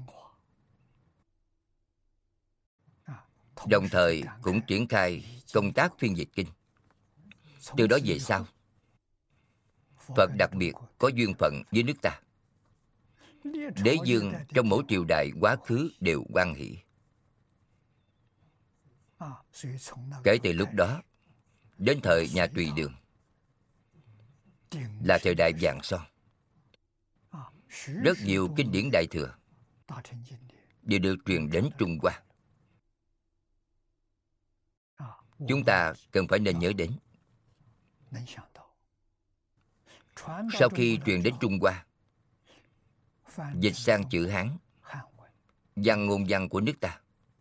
đồng thời cũng triển khai công tác phiên dịch kinh. Từ đó về sau, Phật đặc biệt có duyên phận với nước ta. Đế dương trong mỗi triều đại quá khứ đều hoan hỷ. Kể từ lúc đó đến thời nhà Tùy Đường là thời đại vàng son. Rất nhiều kinh điển Đại Thừa đều được truyền đến Trung Hoa. Chúng ta cần phải nên nhớ đến. Sau khi truyền đến Trung Hoa, dịch sang chữ Hán, văn ngôn văn của nước ta.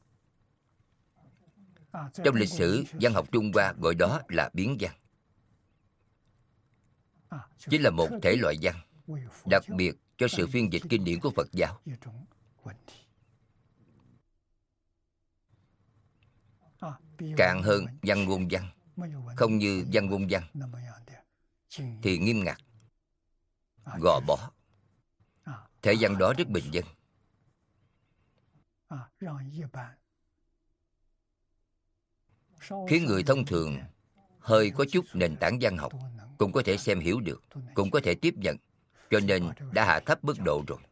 Trong lịch sử văn học Trung Hoa gọi đó là biến văn. Chính là một thể loại văn đặc biệt cho sự phiên dịch kinh điển của Phật giáo. Cạn hơn văn ngôn văn, không như văn ngôn văn thì nghiêm ngặt, gò bó. Thể văn đó rất bình dân, khiến người thông thường hơi có chút nền tảng văn học cũng có thể xem hiểu được, cũng có thể tiếp nhận, cho nên đã hạ thấp mức độ rồi.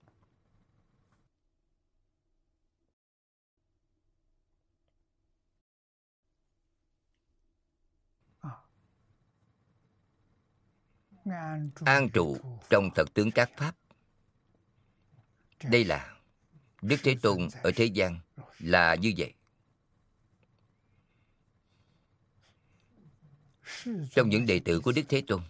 An trụ trong thật tướng các pháp. Đây là Đức Thế Tôn ở thế gian là như vậy. Trong những đệ tử của Đức Thế Tôn,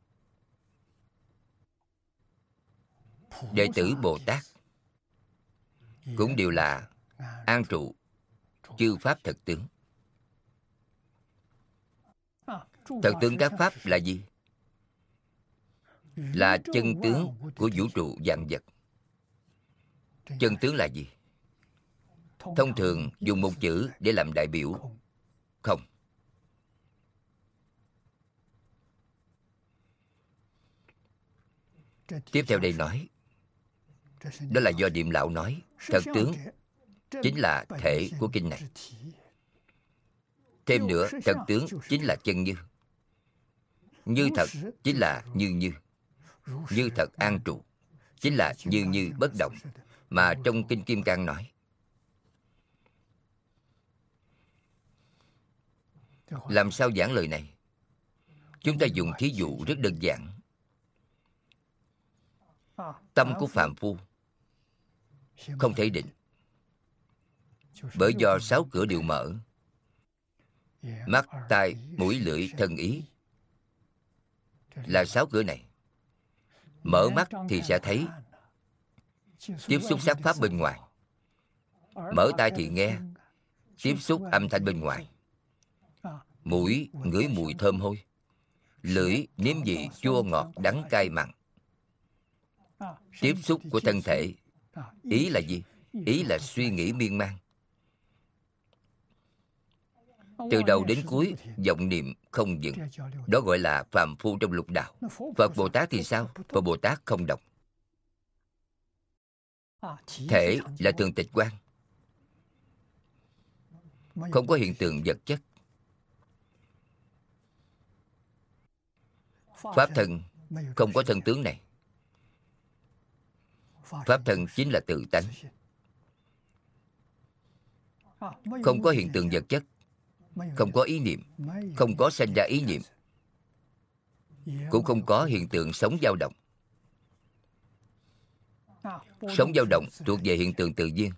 đệ tử Bồ Tát cũng đều là an trụ chư pháp thật tướng. Thật tướng các pháp là gì? Là chân tướng của vũ trụ vạn vật. Chân tướng là gì? Thông thường dùng một chữ để làm đại biểu: không. Tiếp theo đây nói, đó là do Điềm Lão nói, thật tướng chính là thể của kinh này. Thêm nữa, thật tướng chính là chân như. Như thật chính là như như. Như thật an trụ chính là như như bất động, mà trong Kinh Kim Cang nói. Làm sao giảng lời này? Chúng ta dùng thí dụ rất đơn giản. Tâm của phàm phu không thể định, bởi do 6 cửa đều mở: mắt, tai, mũi, lưỡi, thân, ý. Là 6 cửa này. Mở mắt thì sẽ thấy, tiếp xúc sắc pháp bên ngoài. Mở tai thì nghe, tiếp xúc âm thanh bên ngoài. Mũi ngửi mùi thơm hôi. lưỡi nếm vị chua ngọt đắng cay mặn. Tiếp xúc của thân thể, ý là gì? Ý là suy nghĩ miên man. Từ đầu đến cuối, vọng niệm không dừng. Đó gọi là phàm phu trong lục đạo. Phật Bồ Tát thì sao? Phật Bồ Tát không động. Thể là thường tịch quan, không có hiện tượng vật chất. Pháp thân không có thân tướng này. Pháp thân chính là tự tánh, không có hiện tượng vật chất, không có ý niệm, không có sanh ra ý niệm, cũng không có hiện tượng sống dao động. Sống dao động thuộc về hiện tượng tự nhiên.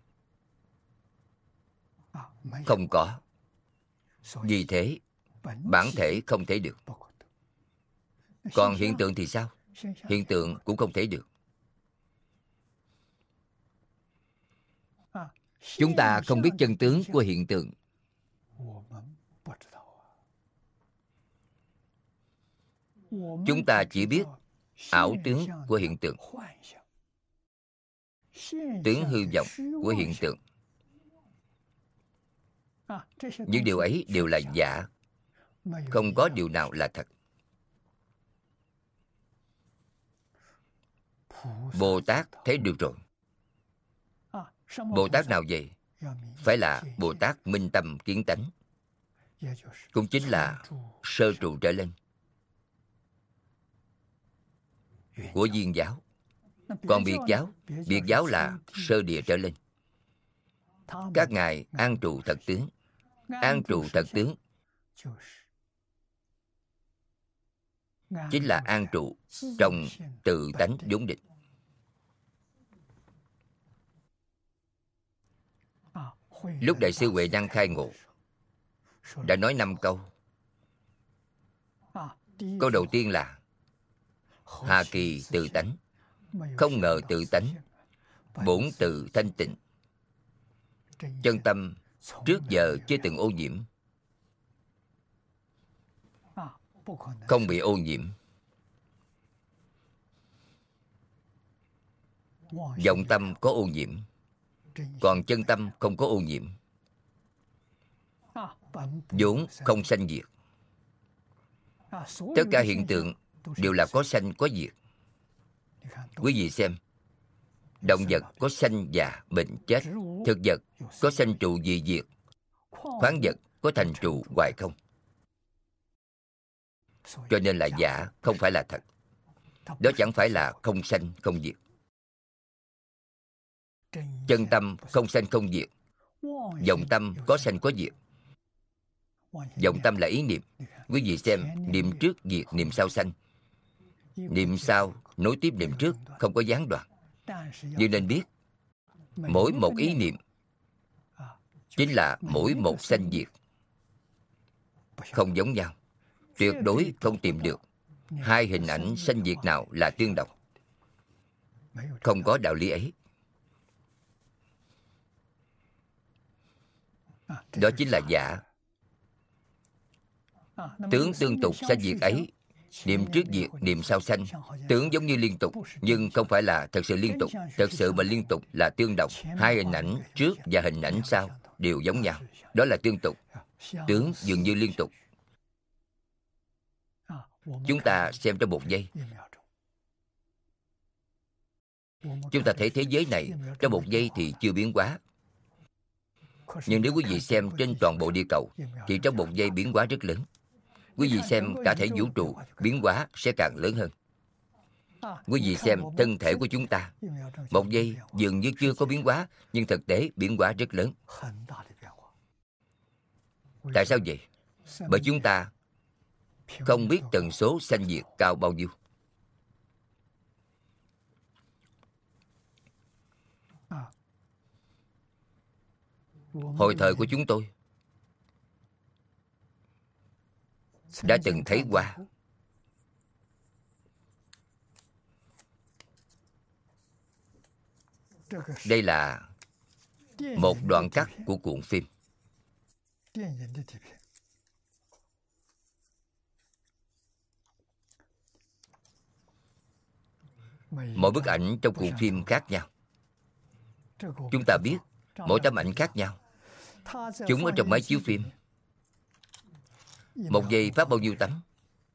Không có. Vì thế, bản thể không thể được. Còn hiện tượng thì sao? Hiện tượng cũng không thể được. Chúng ta không biết chân tướng của hiện tượng. Chúng ta chỉ biết ảo tướng của hiện tượng, tướng hư vọng của hiện tượng. Những điều ấy đều là giả, không có điều nào là thật. Bồ Tát thấy được rồi. Bồ Tát nào vậy? Phải là Bồ Tát minh tâm kiến tánh, cũng chính là sơ trụ trở lên của Viên giáo. Còn biệt giáo là sơ địa trở lên. Các ngài an trụ thật tướng. An trụ thật tướng chính là an trụ trong tự tánh vốn định. Lúc Đại sư Huệ Năng khai ngộ, đã nói 5 câu. Câu đầu tiên là hà kỳ tự tánh, không ngờ tự tánh, bổn tự thanh tịnh, chân tâm trước giờ chưa từng ô nhiễm, không bị ô nhiễm. Vọng tâm có ô nhiễm, còn chân tâm không có ô nhiễm, vốn không sanh diệt. Tất cả hiện tượng đều là có sanh có diệt. Quý vị xem, động vật có sanh già bệnh chết, thực vật có sanh trụ dị diệt, khoáng vật có thành trụ hoài không. Cho nên là giả, không phải là thật. Đó chẳng phải là không sanh không diệt. Chân tâm không sanh không diệt, vọng tâm có sanh có diệt. Vọng tâm là ý niệm. Quý vị xem, niệm trước diệt, niệm sau sanh. Niệm sau nối tiếp niệm trước, không có gián đoạn. Nhưng nên biết, mỗi một ý niệm chính là mỗi một sanh diệt, không giống nhau. Tuyệt đối không tìm được hai hình ảnh sanh diệt nào là tương đồng. Không có đạo lý ấy. Đó chính là giả. Tướng tương tục sanh diệt ấy, niệm trước diệt, niệm sau sanh, tướng giống như liên tục, nhưng không phải là thật sự liên tục. Thật sự mà liên tục là tương đồng. Hai hình ảnh trước và hình ảnh sau đều giống nhau. Đó là tương tục. Tướng dường như liên tục. Chúng ta xem trong 1 giây, chúng ta thấy thế giới này trong 1 giây thì chưa biến hóa. Nhưng nếu quý vị xem trên toàn bộ địa cầu thì trong 1 giây biến hóa rất lớn. Quý vị xem cả thể vũ trụ, biến hóa sẽ càng lớn hơn. Quý vị xem thân thể của chúng ta, 1 giây dường như chưa có biến hóa, nhưng thực tế biến hóa rất lớn. Tại sao vậy? Bởi chúng ta không biết tần số sanh diệt cao bao nhiêu. Hồi thời của chúng tôi đã từng thấy qua. Đây là một đoạn cắt của cuộn phim. Mỗi bức ảnh trong cuộn phim khác nhau. Chúng ta biết mỗi tấm ảnh khác nhau. Chúng ở trong máy chiếu phim. Một giây phát bao nhiêu tấm?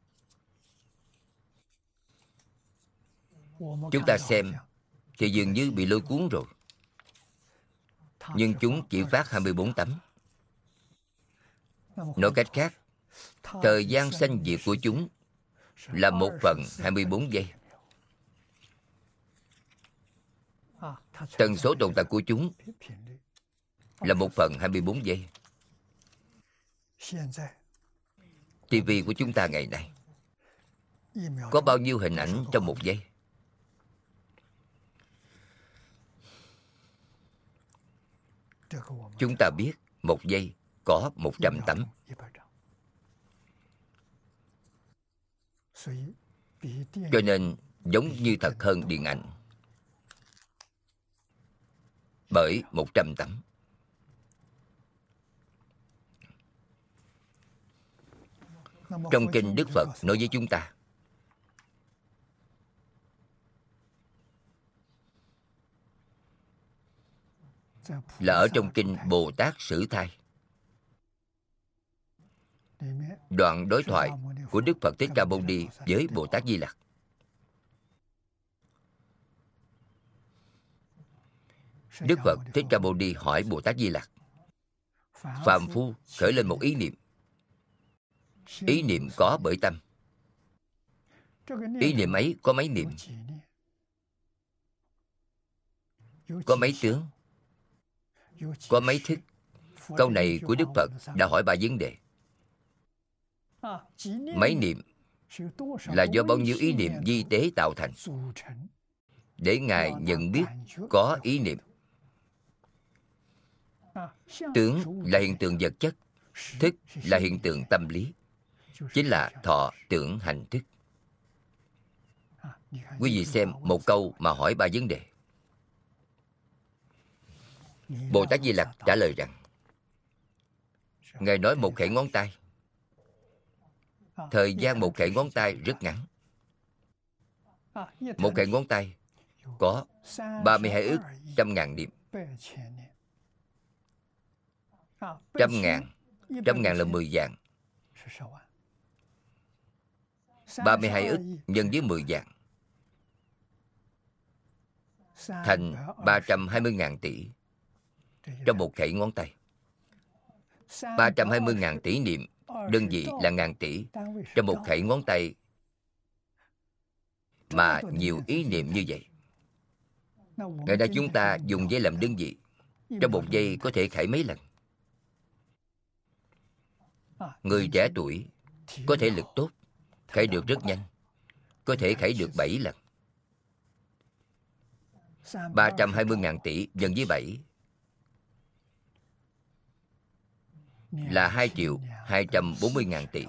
Chúng ta xem thì dường như bị lôi cuốn rồi. Nhưng chúng chỉ phát 24 tấm. Nói cách khác, thời gian sanh diệt của chúng là 1/24 giây. Tần số tồn tại của chúng là 1/24 giây. TV của chúng ta ngày nay có bao nhiêu hình ảnh trong một giây? Chúng ta biết một giây có 100 tấm. Cho nên giống như thật hơn điện ảnh. Bởi 100 tấm. Trong kinh Đức Phật nói với chúng ta, là ở trong kinh Bồ Tát Sử Thai, đoạn đối thoại của Đức Phật Thích Ca Mâu Ni với Bồ Tát Di Lặc. Đức Phật Thích Ca Mâu Ni hỏi Bồ Tát Di Lặc: phàm phu khởi lên một ý niệm. Ý niệm có bởi tâm. Ý niệm ấy có mấy niệm? Có mấy tướng? Có mấy thức? Câu này của Đức Phật đã hỏi 3 vấn đề. Mấy niệm là do bao nhiêu ý niệm vi tế tạo thành, để Ngài nhận biết có ý niệm. Tướng là hiện tượng vật chất, thức là hiện tượng tâm lý, chính là thọ tưởng hành thức. Quý vị xem một câu mà hỏi 3 vấn đề. Bồ Tát Di Lặc trả lời rằng, Ngài nói một khẩy ngón tay. Thời gian một khẩy ngón tay rất ngắn. Một khẩy ngón tay có 32 ức trăm ngàn niệm. Trăm ngàn là 10 vạn. 32 ức nhân với 10 vạn thành 320.000 tỷ trong một khẩy ngón tay. 320.000 tỷ niệm, đơn vị là ngàn tỷ trong một khẩy ngón tay. Mà nhiều ý niệm như vậy. Ngày nay chúng ta dùng giây làm đơn vị. Trong một giây có thể khẩy mấy lần. Người trẻ tuổi có thể lực tốt, khẩy được rất nhanh, có thể khẩy được 7 lần. 320.000 tỷ nhân với 7 là 2.240.000 tỷ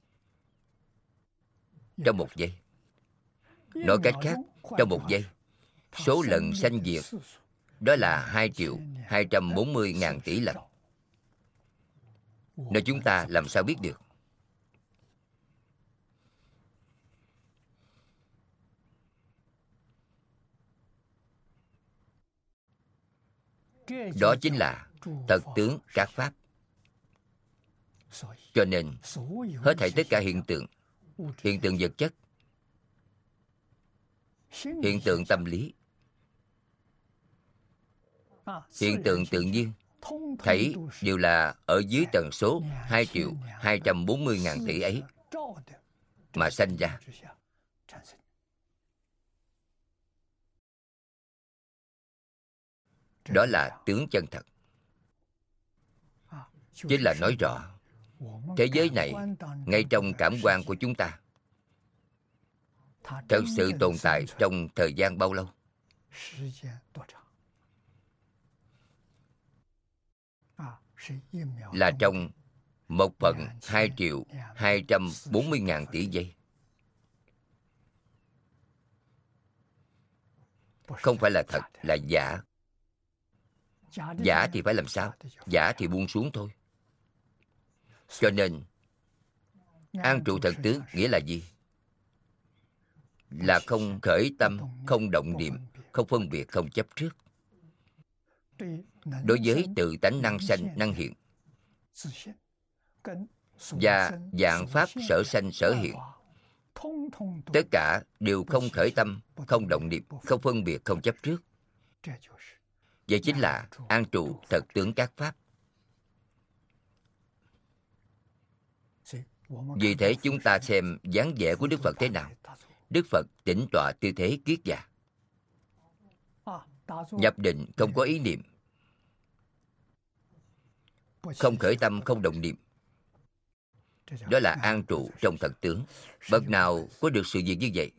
trong một giây. Nói cách khác, trong một giây, số lần sanh diệt đó là 2.240.000 tỷ lần. Nên chúng ta làm sao biết được? Đó chính là thật tướng các pháp. Cho nên, hết thảy tất cả hiện tượng vật chất, hiện tượng tâm lý, hiện tượng tự nhiên, thảy đều là ở dưới tần số 2.240.000 tỷ ấy mà sanh ra. Đó là tướng chân thật. Chính là nói rõ thế giới này, ngay trong cảm quan của chúng ta, thật sự tồn tại trong thời gian bao lâu? Là trong 1/2.240.000 tỷ giây. Không phải là thật, là giả. Giả thì phải làm sao? Giả thì buông xuống thôi. Cho nên, an trụ thật tướng nghĩa là gì? là không khởi tâm, không động niệm, không phân biệt, không chấp trước. Đối với tự tánh năng sanh, năng hiện và vạn pháp sở sanh, sở hiện, tất cả đều không khởi tâm, không động niệm, không phân biệt, không chấp trước. Vậy chính là an trụ thật tướng các pháp. Vì thế chúng ta xem dáng vẻ của Đức Phật thế nào. Đức Phật tĩnh tọa tư thế kiết già, nhập định không có ý niệm, không khởi tâm, không động niệm. Đó là an trụ trong thật tướng. Bậc nào có được sự việc như vậy?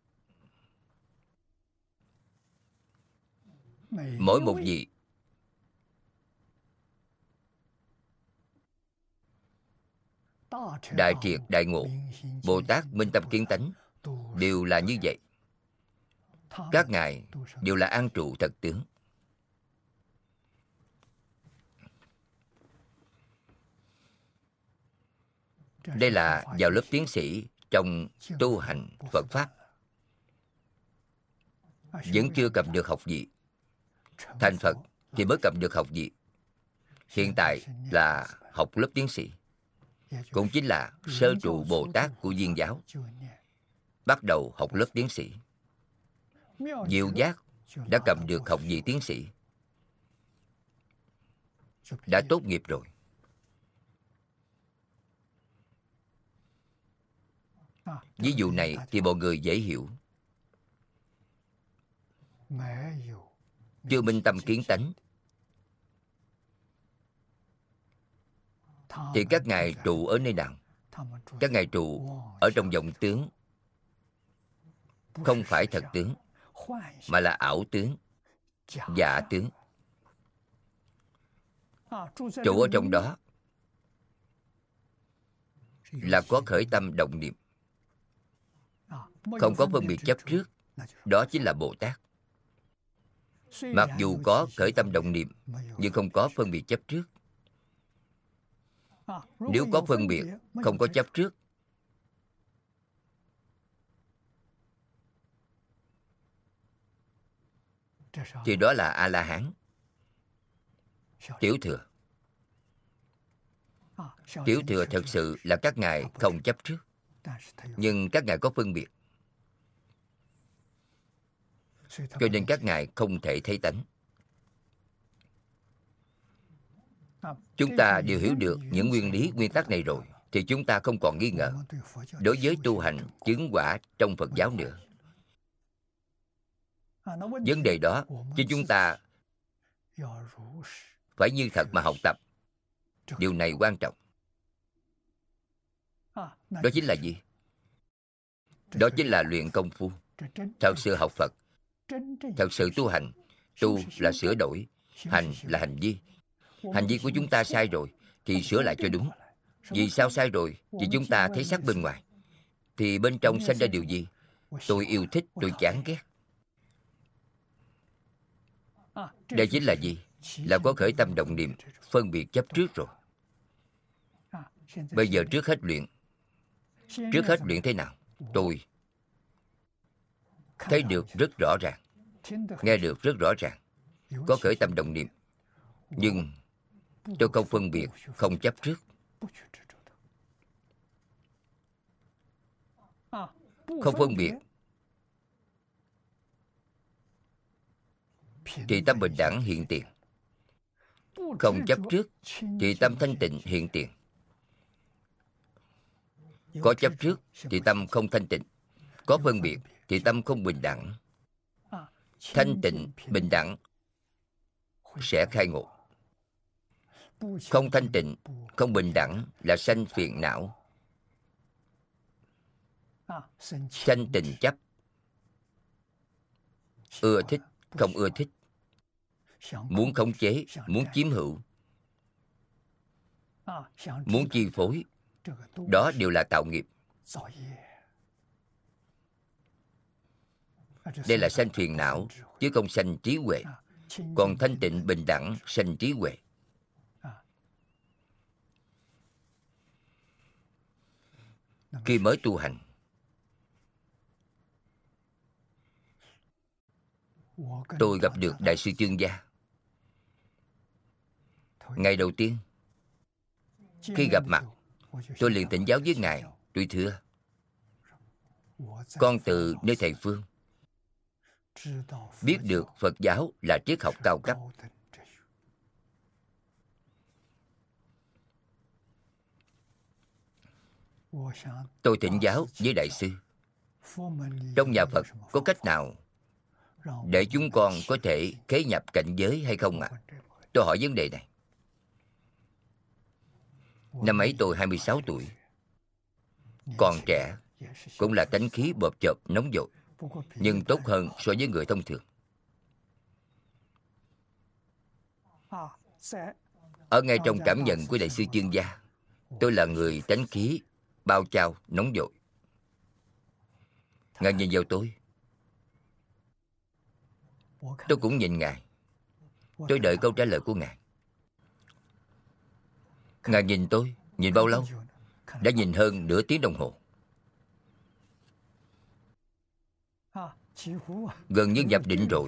Mỗi một vị đại triệt đại ngộ, Bồ Tát minh tâm kiến tánh đều là như vậy. Các ngài đều là an trụ thật tướng. Đây là vào lớp tiến sĩ trong tu hành Phật Pháp. Vẫn chưa cầm được học vị. Thành Phật thì mới cầm được học vị. Hiện tại là học lớp tiến sĩ, cũng chính là sơ trụ Bồ Tát của Viên giáo. Bắt đầu học lớp tiến sĩ. Diệu giác đã cầm được học vị tiến sĩ, đã tốt nghiệp rồi. Ví dụ này thì mọi người dễ hiểu. Chưa minh tâm kiến tánh thì các ngài trụ ở nơi nào? Các ngài trụ ở trong vọng tướng, không phải thật tướng, mà là ảo tướng, giả tướng. Trụ ở trong đó là có khởi tâm động niệm, không có phân biệt chấp trước. Đó chính là Bồ Tát. Mặc dù có khởi tâm động niệm, nhưng không có phân biệt chấp trước. Nếu có phân biệt, không có chấp trước, thì đó là A-la-hán. Tiểu thừa. Tiểu thừa thật sự là các ngài không chấp trước, nhưng các ngài có phân biệt, cho nên các ngài không thể thấy tánh. Chúng ta đều hiểu được những nguyên lý, nguyên tắc này rồi, thì chúng ta không còn nghi ngờ đối với tu hành chứng quả trong Phật giáo nữa. Vấn đề đó cho chúng ta phải như thật mà học tập. Điều này quan trọng. Đó chính là gì? Đó chính là luyện công phu. Thật sự học Phật, thật sự tu hành. Tu là sửa đổi, hành là hành vi. Hành vi của chúng ta sai rồi thì sửa lại cho đúng. Vì sao sai rồi? Vì chúng ta thấy sắc bên ngoài, thì bên trong sinh ra điều gì? Tôi yêu thích, tôi chán ghét. Đây chính là gì? Là có khởi tâm động niệm, phân biệt chấp trước rồi. Bây giờ trước hết luyện. Trước hết luyện thế nào? Tôi thấy được rất rõ ràng, nghe được rất rõ ràng, có khởi tâm động niệm, nhưng tôi không phân biệt, không chấp trước. Không phân biệt thì tâm bình đẳng hiện tiền. Không chấp trước thì tâm thanh tịnh hiện tiền. Có chấp trước thì tâm không thanh tịnh. Có phân biệt thì tâm không bình đẳng. Thanh tịnh, bình đẳng sẽ khai ngộ. Không thanh tịnh, không bình đẳng là sanh phiền não, sanh tình chấp, ưa thích, không ưa thích, muốn khống chế, muốn chiếm hữu, muốn chi phối. Đó đều là tạo nghiệp. Đây là sanh phiền não, chứ không sanh trí huệ. Còn thanh tịnh bình đẳng sanh trí huệ. Khi mới tu hành, tôi gặp được Đại sư Chương Gia. Ngày đầu tiên khi gặp mặt, tôi liền thỉnh giáo với Ngài. Tôi thưa, con từ nơi thầy phương biết được Phật giáo là triết học cao cấp. Tôi thỉnh giáo với Đại sư, trong nhà Phật có cách nào để chúng con có thể khế nhập cảnh giới hay không ạ? Tôi hỏi vấn đề này. Năm ấy tôi 26 tuổi, còn trẻ, cũng là tánh khí bộp chộp nóng vội, nhưng tốt hơn so với người thông thường. Ở ngay trong cảm nhận của Đại sư Chương Gia, tôi là người tánh khí bao trao nóng vội. Ngài nhìn vào tôi cũng nhìn Ngài. Tôi đợi câu trả lời của Ngài. Ngài nhìn tôi, nhìn bao lâu? Đã nhìn hơn nửa tiếng đồng hồ. Gần như nhập định rồi,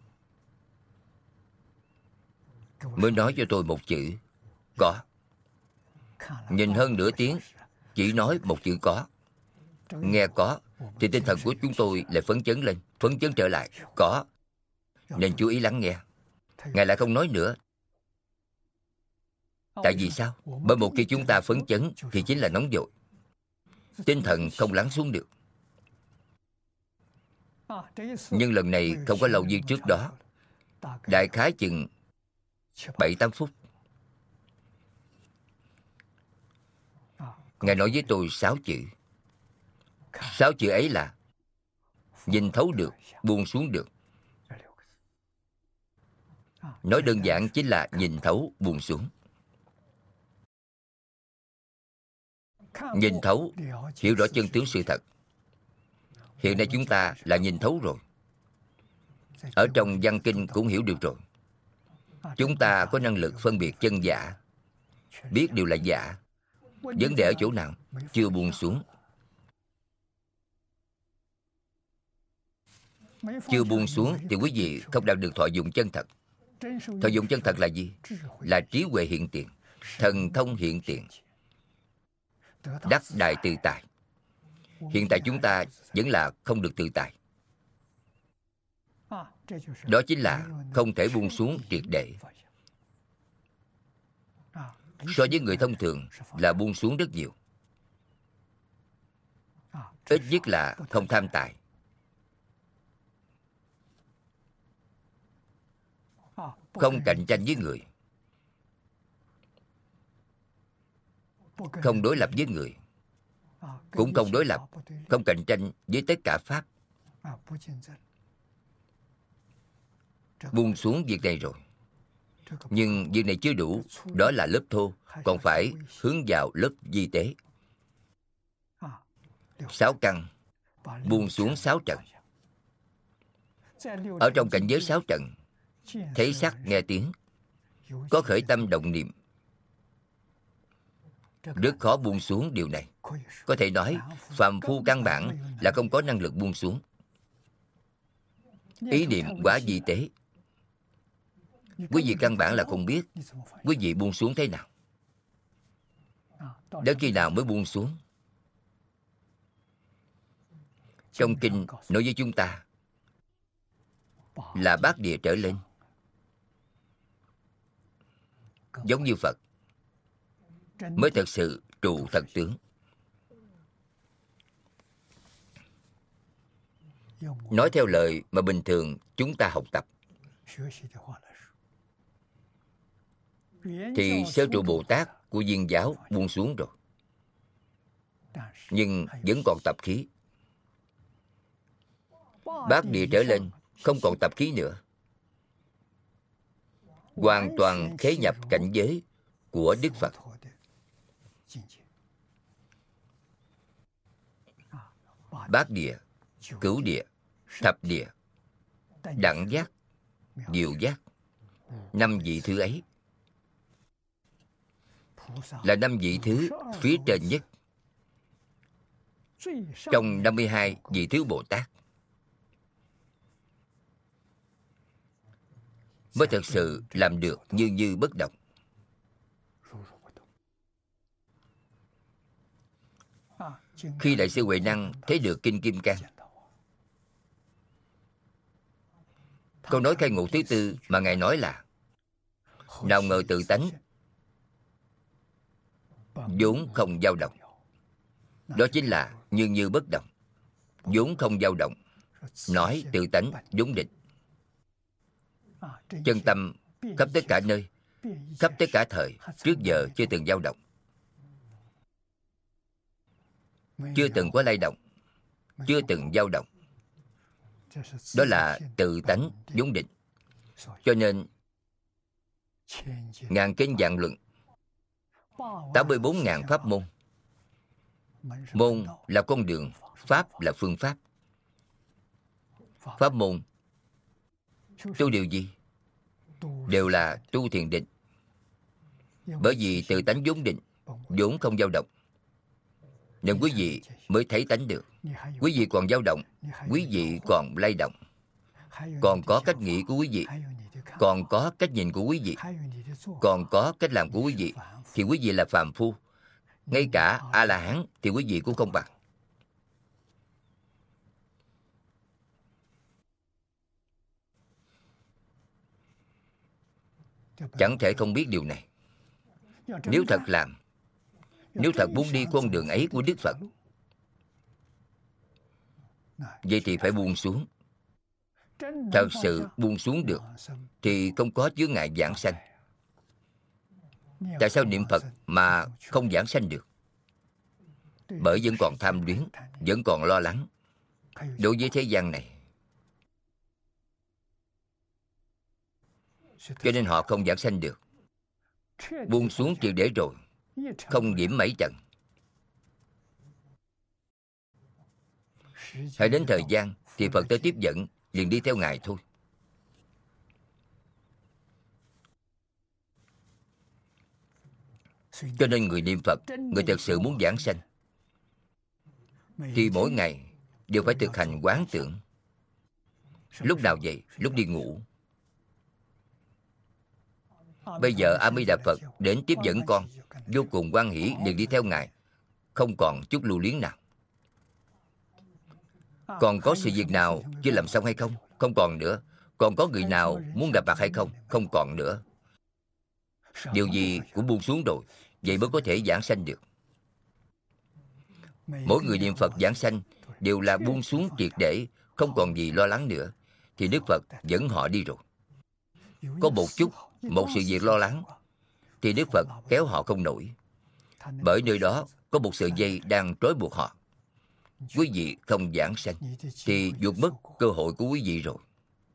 mới nói cho tôi một chữ có. Nhìn hơn nửa tiếng, chỉ nói một chữ có. Nghe có, thì tinh thần của chúng tôi lại phấn chấn lên, phấn chấn trở lại. Có, nên chú ý lắng nghe. Ngài lại không nói nữa. Tại vì sao? Bởi một khi chúng ta phấn chấn thì chính là nóng vội, tinh thần không lắng xuống được. Nhưng lần này không có lâu như trước đó, đại khái chừng 7-8 phút. Ngài nói với tôi 6 chữ. 6 chữ ấy là nhìn thấu được, buông xuống được. Nói đơn giản chính là nhìn thấu, buông xuống. Nhìn thấu, hiểu rõ chân tướng sự thật. Hiện nay chúng ta là nhìn thấu rồi. Ở trong văn kinh cũng hiểu được rồi. Chúng ta có năng lực phân biệt chân giả, biết điều là giả. Vấn đề ở chỗ nào? Chưa buông xuống. Chưa buông xuống thì quý vị không đạt được thọ dụng chân thật. Thọ dụng chân thật là gì? Là trí huệ hiện tiền, thần thông hiện tiền, đắc đại tự tại. Hiện tại chúng ta vẫn là không được tự tại. Đó chính là không thể buông xuống triệt để. So với người thông thường là buông xuống rất nhiều. Ít nhất là không tham tài, không cạnh tranh với người, không đối lập với người, cũng không đối lập, không cạnh tranh với tất cả pháp. Buông xuống việc này rồi. Nhưng việc này chưa đủ. Đó là lớp thô, còn phải hướng vào lớp vi tế. 6 căn, buông xuống 6 trần. Ở trong cảnh giới 6 trần, thấy sắc nghe tiếng, có khởi tâm động niệm, rất khó buông xuống điều này. Có thể nói phàm phu căn bản là không có năng lực buông xuống. Ý niệm quá vi tế, quý vị căn bản là không biết quý vị buông xuống thế nào. Đến khi nào mới buông xuống? Trong kinh nói với chúng ta là bát địa trở lên, giống như Phật, mới thật sự trụ thật tướng. Nói theo lời mà bình thường chúng ta học tập, thì Sơ trụ Bồ Tát của Viên giáo buông xuống rồi, nhưng vẫn còn tập khí. Bát địa trở lên không còn tập khí nữa, hoàn toàn khế nhập cảnh giới của Đức Phật. Bát địa, cửu địa, thập địa, đẳng giác, diệu giác, 5 vị thứ ấy là 5 vị thứ phía trên nhất trong 52 vị thứ Bồ Tát. mới thật sự làm được như như bất động. Khi Đại sư Huệ Năng thấy được Kinh Kim Cang, câu nói khai ngộ thứ tư mà Ngài nói là: nào ngờ tự tánh vốn không dao động. Đó chính là như như bất động, vốn không dao động. Nói tự tánh vốn định. Chân tâm khắp tất cả nơi, khắp tất cả thời, trước giờ chưa từng dao động, chưa từng có lay động, chưa từng dao động. Đó là tự tánh vốn định. Cho nên ngàn kinh vạn luận, 84.000 pháp môn. Môn là con đường, pháp là phương pháp. Pháp môn tu điều gì? Đều là tu thiền định. Bởi vì tự tánh vốn định, vốn không dao động, nên quý vị mới thấy tánh được. Quý vị còn dao động, quý vị còn lay động, còn có cách nghĩ của quý vị, còn có cách nhìn của quý vị, còn có cách làm của quý vị, thì quý vị là phàm phu. Ngay cả A-la-hán thì quý vị cũng không bằng. Chẳng thể không biết điều này. Nếu thật làm, nếu thật muốn đi con đường ấy của Đức Phật, vậy thì phải buông xuống. Thật sự buông xuống được thì không có chướng ngại vãng sanh. Tại sao niệm Phật mà không vãng sanh được? Bởi vẫn còn tham luyến, vẫn còn lo lắng. Đối với thế gian này, cho nên họ không vãng sanh được. Buông xuống triệt để rồi, không nhiễm mấy trần. Hãy đến thời gian thì Phật tới tiếp dẫn, liền đi theo Ngài thôi. Cho nên người niệm Phật, người thật sự muốn vãng sanh, thì mỗi ngày đều phải thực hành quán tưởng. Lúc nào vậy? Lúc đi ngủ. Bây giờ A Di Đà Phật đến tiếp dẫn con, vô cùng hoan hỷ liền đi theo Ngài, không còn chút lưu luyến nào. Còn có sự việc nào chưa làm xong hay không? Không còn nữa. Còn có người nào muốn gặp mặt hay không? Không còn nữa. Điều gì cũng buông xuống rồi, vậy mới có thể vãng sanh được. Mỗi người niệm Phật vãng sanh đều là buông xuống triệt để, không còn gì lo lắng nữa, thì Đức Phật dẫn họ đi rồi. Có một chút, một sự việc lo lắng, thì Đức Phật kéo họ không nổi. Bởi nơi đó có một sợi dây đang trói buộc họ. Quý vị không vãng sanh thì vụt mất cơ hội của quý vị rồi.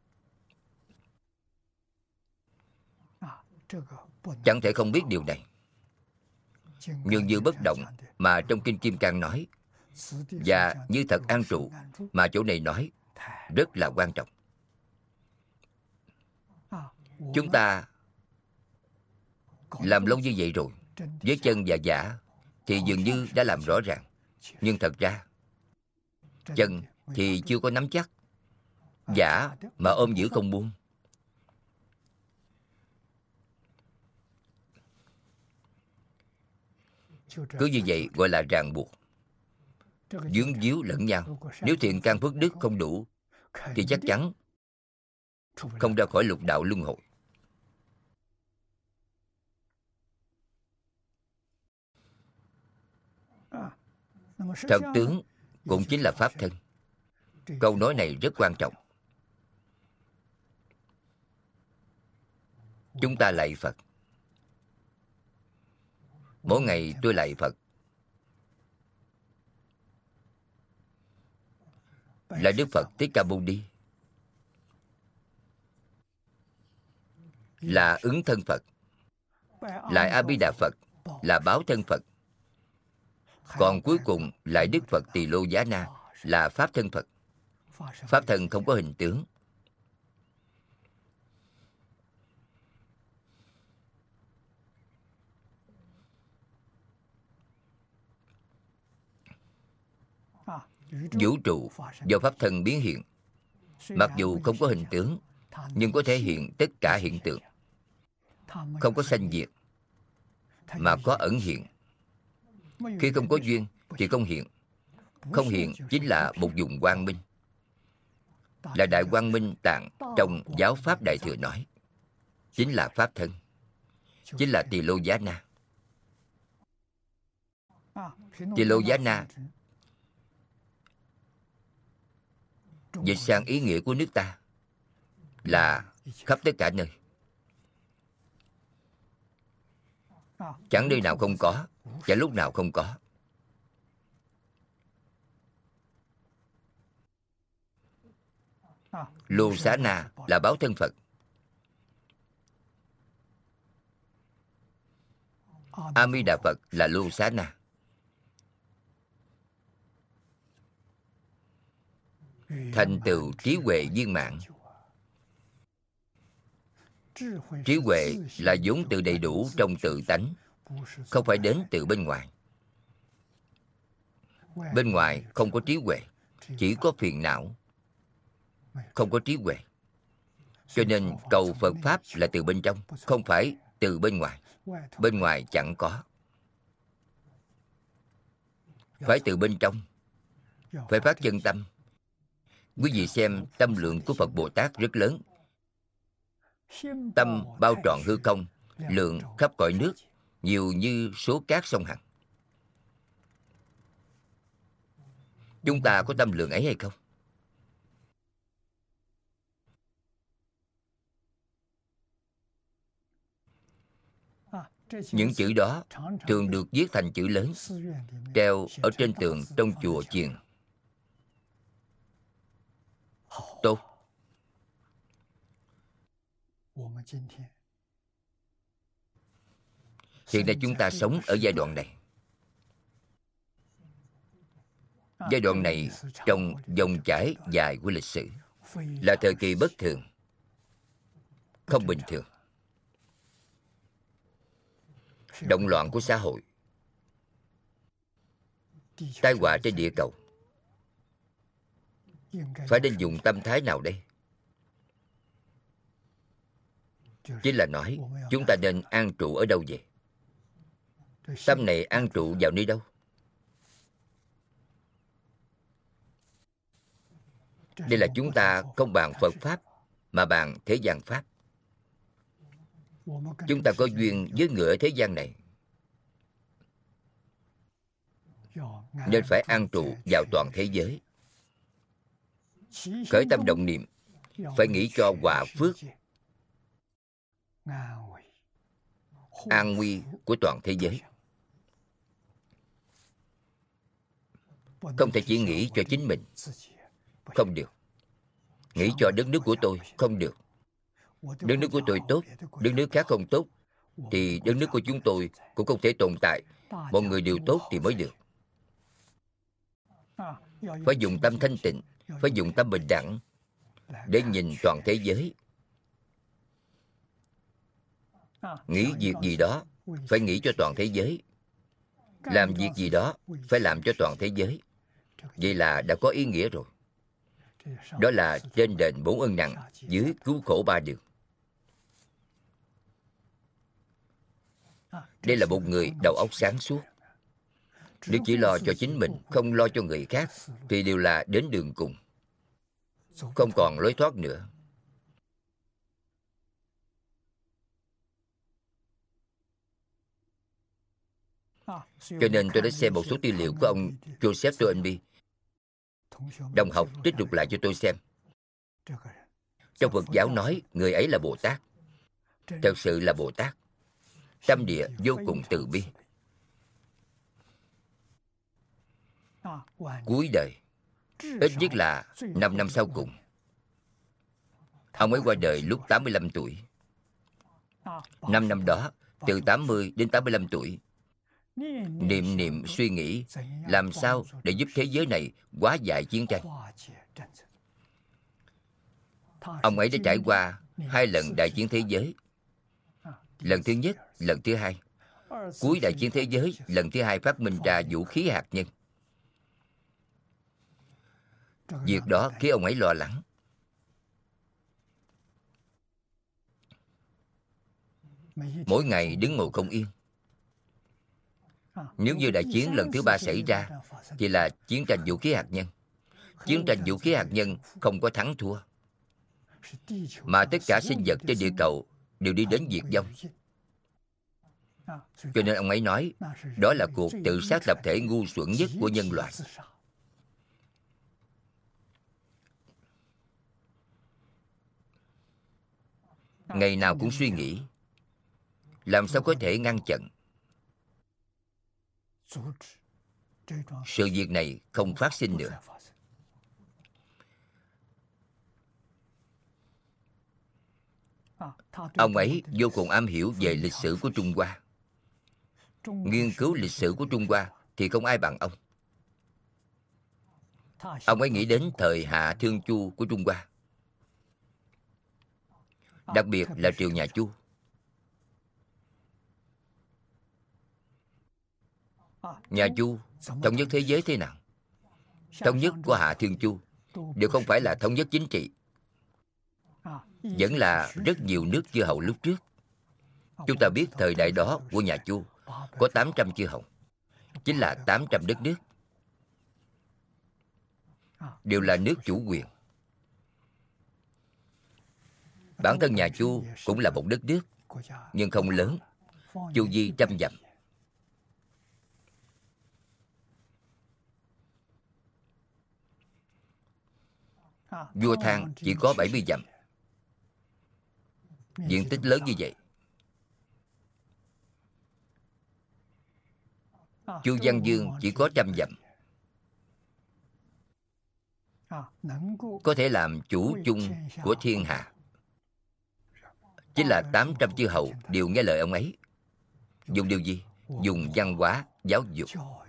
Chẳng thể không biết điều này. Nhưng như bất động mà trong Kinh Kim Cang nói, và như thật an trụ mà chỗ này nói, rất là quan trọng. Chúng ta làm lâu như vậy rồi, với chân và giả thì dường như đã làm rõ ràng. Nhưng thật ra chân thì chưa có nắm chắc, giả mà ôm giữ không buông. Cứ như vậy gọi là ràng buộc, vướng víu lẫn nhau. Nếu thiện căn phước đức không đủ thì chắc chắn không ra khỏi lục đạo luân hồi. Thật tướng cũng chính là pháp thân. Câu nói này rất quan trọng. Chúng ta lạy Phật. Mỗi ngày tôi lạy Phật là Đức Phật Thích Ca Mâu Ni, là ứng thân Phật, lại A Di Đà Phật là báo thân Phật, còn cuối cùng lại Đức Phật Tỳ Lô Giá Na là pháp thân Phật. Pháp thân không có hình tướng. Vũ trụ do pháp thân biến hiện, mặc dù không có hình tướng, nhưng có thể hiện tất cả hiện tượng, không có sanh diệt, mà có ẩn hiện. Khi không có duyên thì không hiện. Không hiện chính là một vùng quang minh, là Đại Quang Minh Tạng trong giáo pháp Đại Thừa nói, chính là pháp thân, chính là Tỳ Lô Giá Na. Tỳ Lô Giá Na dịch sang ý nghĩa của nước ta là khắp tất cả nơi, chẳng nơi nào không có, chẳng lúc nào không có. Lô Xá Na là báo thân Phật. A Di Đà Phật là Lô Xá Na. Thành tựu trí huệ viên mãn. Trí huệ là vốn tự đầy đủ trong tự tánh, không phải đến từ bên ngoài. Bên ngoài không có trí huệ, chỉ có phiền não, không có trí huệ. Cho nên cầu Phật Pháp là từ bên trong, không phải từ bên ngoài. Bên ngoài chẳng có. Phải từ bên trong, phải phát chân tâm. Quý vị xem tâm lượng của Phật Bồ Tát rất lớn. Tâm bao trọn hư không, lượng khắp cõi nước, nhiều như số cát sông Hằng. Chúng ta có tâm lượng ấy hay không? Những chữ đó thường được viết thành chữ lớn, treo ở trên tường trong chùa chiền. Tốt. Hiện nay chúng ta sống ở giai đoạn này. Giai đoạn này trong dòng chảy dài của lịch sử là thời kỳ bất thường, không bình thường. Động loạn của xã hội, tai họa trên địa cầu. Phải nên dùng tâm thái nào đây? Chính là nói chúng ta nên an trụ ở đâu vậy? Tâm này an trụ vào nơi đâu? Đây là chúng ta không bàn Phật Pháp, mà bàn thế gian Pháp. Chúng ta có duyên với người ở thế gian này, nên phải an trụ vào toàn thế giới. Khởi tâm động niệm, phải nghĩ cho hòa phước, an nguy của toàn thế giới. Không thể chỉ nghĩ cho chính mình, không được. Nghĩ cho đất nước của tôi, không được. Đất nước của tôi tốt, đất nước khác không tốt, thì đất nước của chúng tôi cũng không thể tồn tại. Mọi người đều tốt thì mới được. Phải dùng tâm thanh tịnh, phải dùng tâm bình đẳng để nhìn toàn thế giới. Nghĩ việc gì đó, phải nghĩ cho toàn thế giới. Làm việc gì đó, phải làm cho toàn thế giới. Vậy là đã có ý nghĩa rồi. Đó là trên đền 4 ân nặng, dưới cứu khổ 3 điều. Đây là một người đầu óc sáng suốt. Nếu chỉ lo cho chính mình, không lo cho người khác, thì đều là đến đường cùng, không còn lối thoát nữa. Cho nên tôi đã xem một số tư liệu của ông Joseph Toynbee. Đồng học trích lục lại cho tôi xem. Trong Phật giáo nói người ấy là Bồ Tát. Thật sự là Bồ Tát. Tâm địa vô cùng từ bi. Cuối đời, ít nhất là 5 năm sau cùng, ông ấy qua đời lúc 85 tuổi. 5 năm đó, từ 80 đến 85 tuổi, niệm suy nghĩ làm sao để giúp thế giới này hóa giải chiến tranh. Ông ấy đã trải qua 2 lần đại chiến thế giới. Lần thứ nhất, lần thứ hai. Cuối đại chiến thế giới, lần thứ hai phát minh ra vũ khí hạt nhân. Việc đó khiến ông ấy lo lắng. mỗi ngày đứng ngồi không yên. Nếu như đại chiến lần thứ 3 xảy ra thì là chiến tranh vũ khí hạt nhân. Chiến tranh vũ khí hạt nhân không có thắng thua, mà tất cả sinh vật trên địa cầu đều đi đến diệt vong. Cho nên ông ấy nói, đó là cuộc tự sát tập thể ngu xuẩn nhất của nhân loại. Ngày nào cũng suy nghĩ, làm sao có thể ngăn chặn sự việc này không phát sinh nữa. Ông ấy vô cùng am hiểu về lịch sử của Trung Hoa. Nghiên cứu lịch sử của Trung Hoa thì không ai bằng ông. Ông ấy nghĩ đến thời Hạ Thương Chu của Trung Hoa, đặc biệt là triều nhà Chu. Nhà Chu thống nhất thế giới thế nào? Thống nhất của Hạ Thương Chu đều không phải là thống nhất chính trị, vẫn là rất nhiều nước chư hầu lúc trước. Chúng ta biết thời đại đó của nhà Chu có 800 chư hầu, chính là 800 đất nước, đều là nước chủ quyền. Bản thân nhà Chu cũng là một đất nước, nhưng không lớn, chu vi 100 dặm. Vua Thang chỉ có 70 dặm. Diện tích lớn như vậy. Chu Văn Dương chỉ có 100 dặm. Có thể làm chủ chung của thiên hạ. Chính là 800 chư hầu đều nghe lời ông ấy. Dùng điều gì? Dùng văn hóa, giáo dục.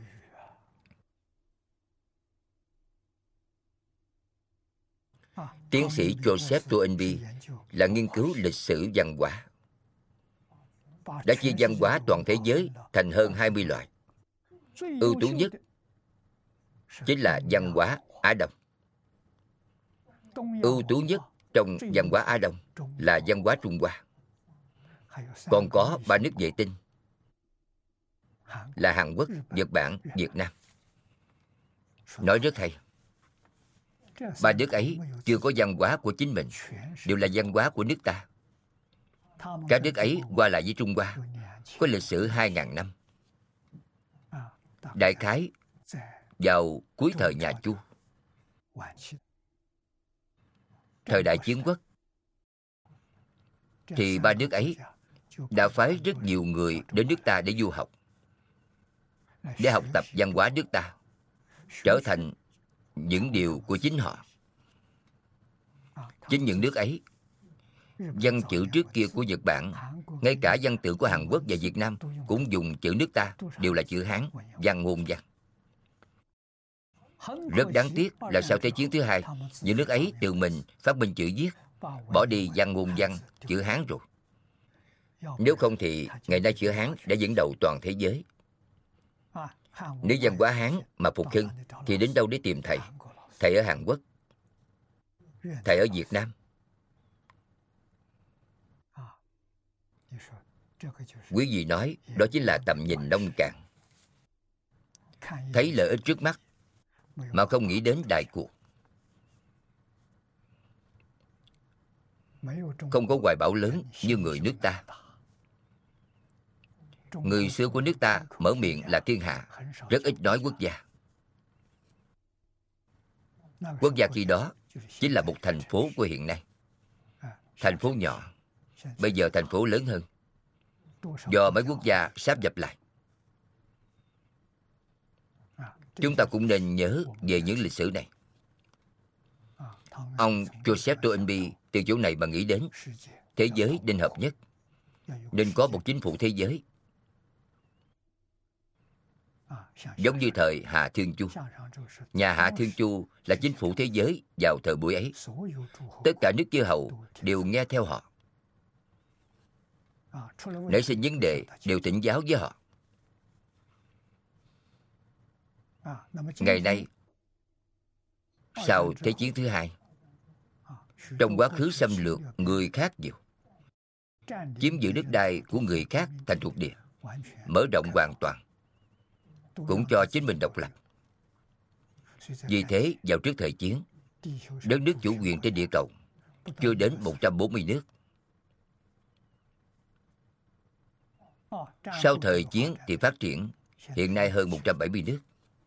Tiến sĩ Joseph Toynbee là nghiên cứu lịch sử văn hóa, đã chia văn hóa toàn thế giới thành hơn 20 loại. Ưu tú nhất chính là văn hóa Á Đông. Ưu tú nhất trong văn hóa Á Đông là văn hóa Trung Hoa. Còn có 3 nước vệ tinh là Hàn Quốc, Nhật Bản, Việt Nam. Nói rất hay. 3 nước ấy chưa có văn hóa của chính mình, đều là văn hóa của nước ta. Các nước ấy qua lại với Trung Hoa có lịch sử 2.000 năm. Đại khái vào cuối thời nhà Chu, thời đại chiến quốc, thì 3 nước ấy đã phái rất nhiều người đến nước ta để du học, để học tập văn hóa nước ta, trở thành những điều của chính họ. Chính những nước ấy, văn chữ trước kia của Nhật Bản, ngay cả văn tự của Hàn Quốc và Việt Nam cũng dùng chữ nước ta, đều là chữ Hán, văn ngôn văn. Rất đáng tiếc là sau Thế chiến thứ hai, những nước ấy tự mình phát minh chữ viết, bỏ đi văn ngôn văn, chữ Hán rồi. Nếu không thì ngày nay chữ Hán đã dẫn đầu toàn thế giới. Nếu văn hóa Hán mà phục hưng thì đến đâu để tìm thầy? Thầy ở Hàn Quốc, thầy ở Việt Nam. Quý vị nói đó chính là tầm nhìn nông cạn, thấy lợi ích trước mắt mà không nghĩ đến đại cuộc. Không có hoài bão lớn như người nước ta. Người xưa của nước ta mở miệng là thiên hạ, rất ít nói quốc gia. Quốc gia khi đó chính là một thành phố của hiện nay. Thành phố nhỏ, bây giờ thành phố lớn hơn, do mấy quốc gia sáp nhập lại. Chúng ta cũng nên nhớ về những lịch sử này. Ông Joseph Toynbee từ chỗ này mà nghĩ đến thế giới nên hợp nhất, nên có một chính phủ thế giới, giống như thời Hạ Thương Chu. Nhà Hạ Thương Chu là chính phủ thế giới vào thời buổi ấy. Tất cả nước chư hầu đều nghe theo họ. Nảy sinh vấn đề đều thỉnh giáo với họ. Ngày nay, sau Thế chiến thứ hai, trong quá khứ xâm lược người khác nhiều, chiếm giữ đất đai của người khác thành thuộc địa, mở rộng hoàn toàn, cũng cho chính mình độc lập. Vì thế, vào trước thời chiến, đất nước chủ quyền trên địa cầu chưa đến 140 nước. Sau thời chiến thì phát triển, hiện nay hơn 170 nước.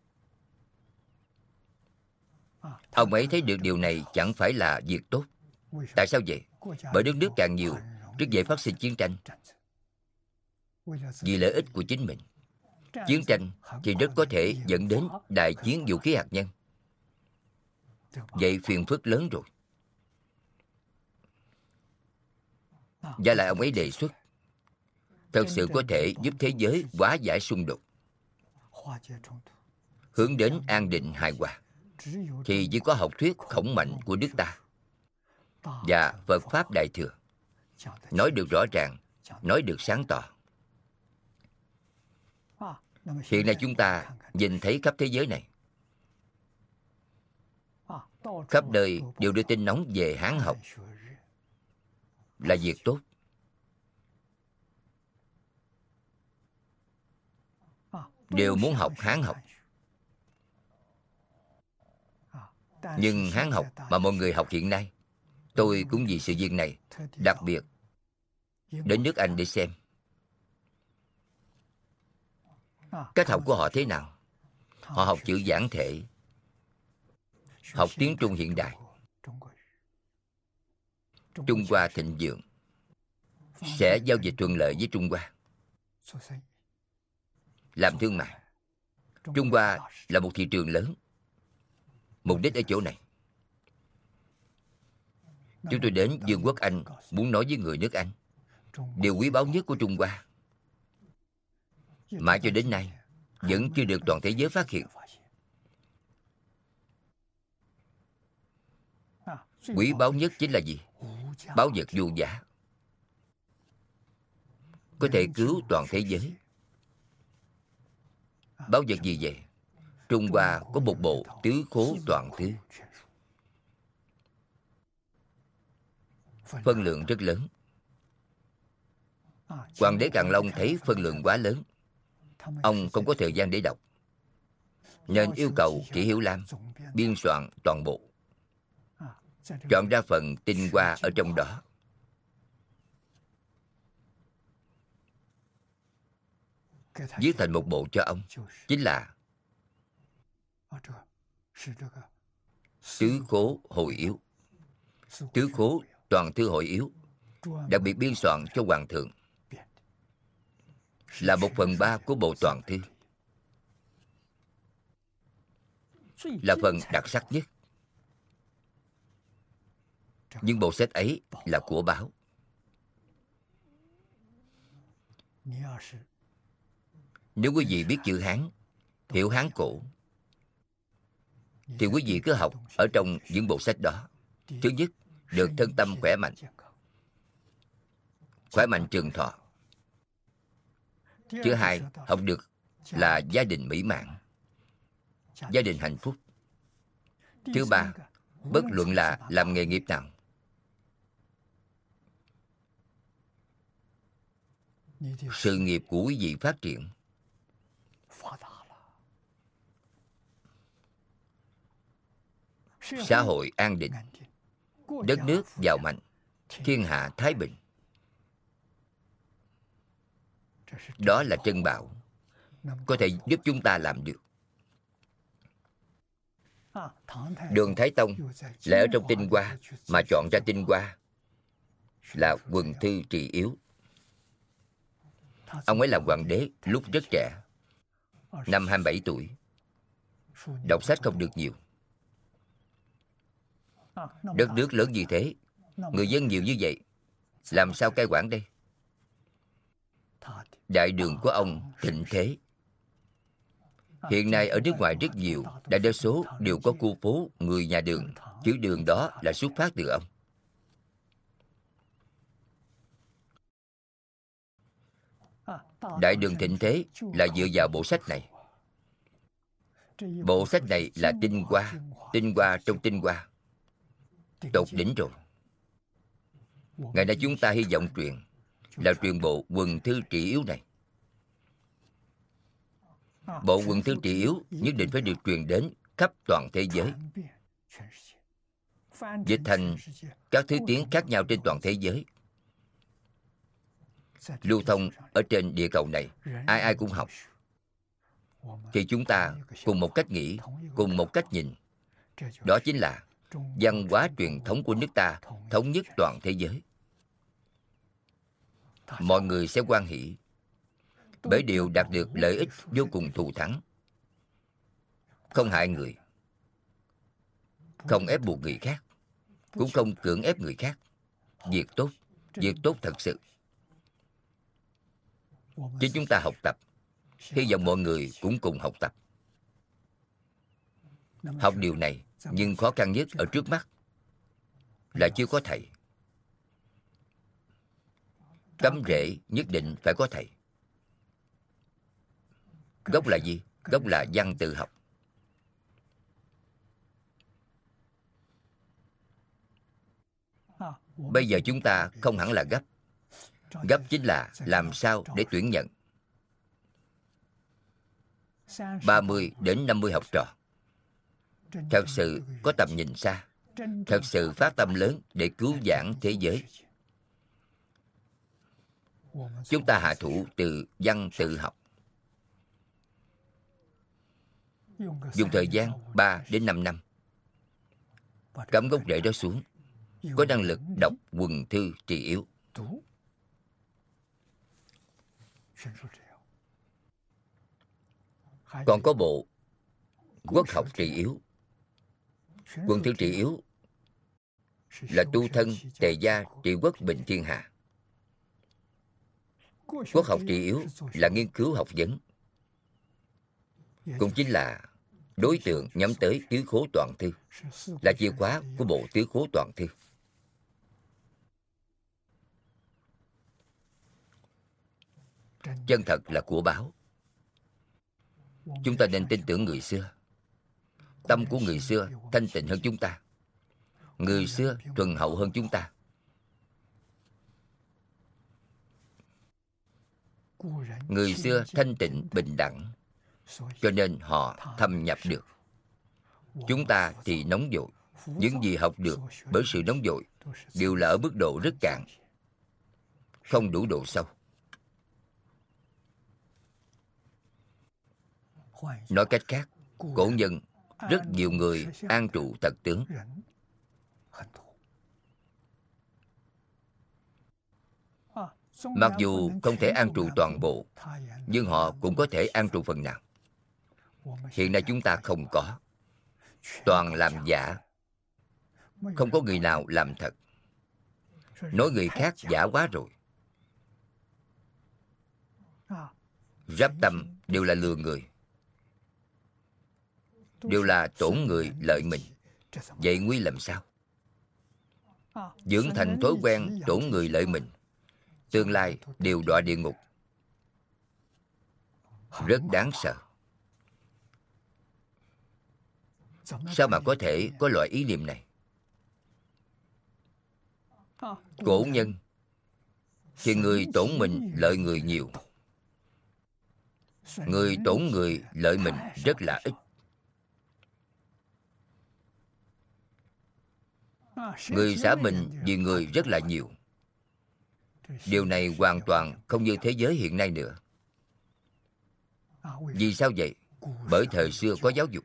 Ông ấy thấy được điều này chẳng phải là việc tốt. Tại sao vậy? Bởi đất nước càng nhiều, rất dễ phát sinh chiến tranh. Vì lợi ích của chính mình, chiến tranh thì rất có thể dẫn đến đại chiến vũ khí hạt nhân. Vậy phiền phức lớn rồi. Và lại ông ấy đề xuất, thật sự có thể giúp thế giới hóa giải xung đột, hướng đến an định hài hòa, thì chỉ có học thuyết khổng mạnh của nước ta và Phật Pháp Đại Thừa nói được rõ ràng, nói được sáng tỏ. Hiện nay chúng ta nhìn thấy khắp thế giới này, khắp nơi đều đưa tin nóng về Hán học là việc tốt. Đều muốn học Hán học. Nhưng Hán học mà mọi người học hiện nay, tôi cũng vì sự việc này đặc biệt đến nước Anh để xem. Cách học của họ thế nào? Họ học chữ giản thể, học tiếng Trung hiện đại. Trung Hoa thịnh vượng, sẽ giao dịch thuận lợi với Trung Hoa, làm thương mại. Trung Hoa là một thị trường lớn. Mục đích ở chỗ này. Chúng tôi đến Vương quốc Anh muốn nói với người nước Anh, điều quý báu nhất của Trung Hoa mãi cho đến nay vẫn chưa được toàn thế giới phát hiện. Quý báu nhất chính là gì? Báu vật vô giá, có thể cứu toàn thế giới. Báu vật gì vậy? Trung Hoa có một bộ tứ khố toàn thư, phân lượng rất lớn. Hoàng đế Càn Long thấy phân lượng quá lớn, ông không có thời gian để đọc, nên yêu cầu Kỷ Hiểu Lam biên soạn toàn bộ, chọn ra phần tinh hoa ở trong đó. Viết thành một bộ cho ông, chính là Tứ Khố Hội Yếu. Tứ Khố Toàn Thư Hội Yếu, đặc biệt biên soạn cho Hoàng thượng, là 1/3 của bộ toàn thư, là phần đặc sắc nhất. Nhưng bộ sách ấy là của báo. Nếu quý vị biết chữ Hán, hiểu Hán cổ, thì quý vị cứ học ở trong những bộ sách đó. Thứ nhất, được thân tâm khỏe mạnh, khỏe mạnh trường thọ. Thứ hai, học được là gia đình mỹ mãn, gia đình hạnh phúc. Thứ ba, bất luận là làm nghề nghiệp nào, sự nghiệp của quý vị phát triển, xã hội an định, đất nước giàu mạnh, thiên hạ thái bình. Đó là trân bảo, có thể giúp chúng ta làm được. Đường Thái Tông lại ở trong tinh hoa mà chọn ra tinh hoa là quần thư trị yếu. Ông ấy làm hoàng đế lúc rất trẻ, năm 27 tuổi, đọc sách không được nhiều. Đất nước lớn như thế, người dân nhiều như vậy, làm sao cai quản đây? Đại đường của ông thịnh thế. Hiện nay ở nước ngoài rất nhiều, đại đa số đều có khu phố người nhà Đường. Chữ Đường đó là xuất phát từ ông. Đại đường thịnh thế là dựa vào bộ sách này. Bộ sách này là tinh hoa trong tinh hoa, tột đỉnh rồi. Ngày nay chúng ta hy vọng truyền là truyền bộ Quần Thư Trị Yếu này. Bộ Quần Thư Trị Yếu nhất định phải được truyền đến khắp toàn thế giới, dịch thành các thứ tiếng khác nhau trên toàn thế giới, lưu thông ở trên địa cầu này, ai ai cũng học. Thì chúng ta cùng một cách nghĩ, cùng một cách nhìn. Đó chính là văn hóa truyền thống của nước ta thống nhất toàn thế giới. Mọi người sẽ hoan hỷ, bởi đều đạt được lợi ích vô cùng thù thắng. Không hại người, không ép buộc người khác, cũng không cưỡng ép người khác. Việc tốt thật sự. Chính chúng ta học tập, hy vọng mọi người cũng cùng học tập. Học điều này, nhưng khó khăn nhất ở trước mắt là chưa có thầy. Cắm rễ nhất định phải có thầy. Gốc là gì? Gốc là văn tự học. Bây giờ chúng ta không hẳn là gấp. Gấp chính là làm sao để tuyển nhận 30 đến 50 học trò thật sự có tầm nhìn xa, thật sự phát tâm lớn để cứu vãn thế giới. Chúng ta hạ thủ từ văn tự học, dùng thời gian 3 đến 5 năm cắm gốc rễ đó xuống, có năng lực đọc Quần Thư Trị Yếu. Còn có bộ Quốc học Trị Yếu. Quần Thư Trị Yếu là tu thân tề gia trị quốc bình thiên hạ. Quốc học Trị Yếu là nghiên cứu học vấn, cũng chính là đối tượng nhắm tới tứ khố toàn thư, là chìa khóa của bộ tứ khố toàn thư. Chân thật là của báo. Chúng ta nên tin tưởng người xưa. Tâm của người xưa thanh tịnh hơn chúng ta. Người xưa thuần hậu hơn chúng ta. Người xưa thanh tịnh bình đẳng, cho nên họ thâm nhập được. Chúng ta thì nóng vội. Những gì học được bởi sự nóng vội đều là ở mức độ rất cạn, không đủ độ sâu. Nói cách khác, cổ nhân rất nhiều người an trụ thật tướng. Mặc dù không thể an trụ toàn bộ, nhưng họ cũng có thể an trụ phần nào. Hiện nay chúng ta không có. Toàn làm giả, không có người nào làm thật. Nói người khác giả quá rồi. Rắp tâm đều là lừa người, đều là tổn người lợi mình. Vậy nguy làm sao? Dưỡng thành thói quen tổn người lợi mình, tương lai đều đọa địa ngục. Rất đáng sợ. Sao mà có thể có loại ý niệm này? Cổ nhân thì người tổn mình lợi người nhiều, người tổn người lợi mình rất là ít. Người xả mình vì người rất là nhiều. Điều này hoàn toàn không như thế giới hiện nay nữa. Vì sao vậy? Bởi thời xưa có giáo dục.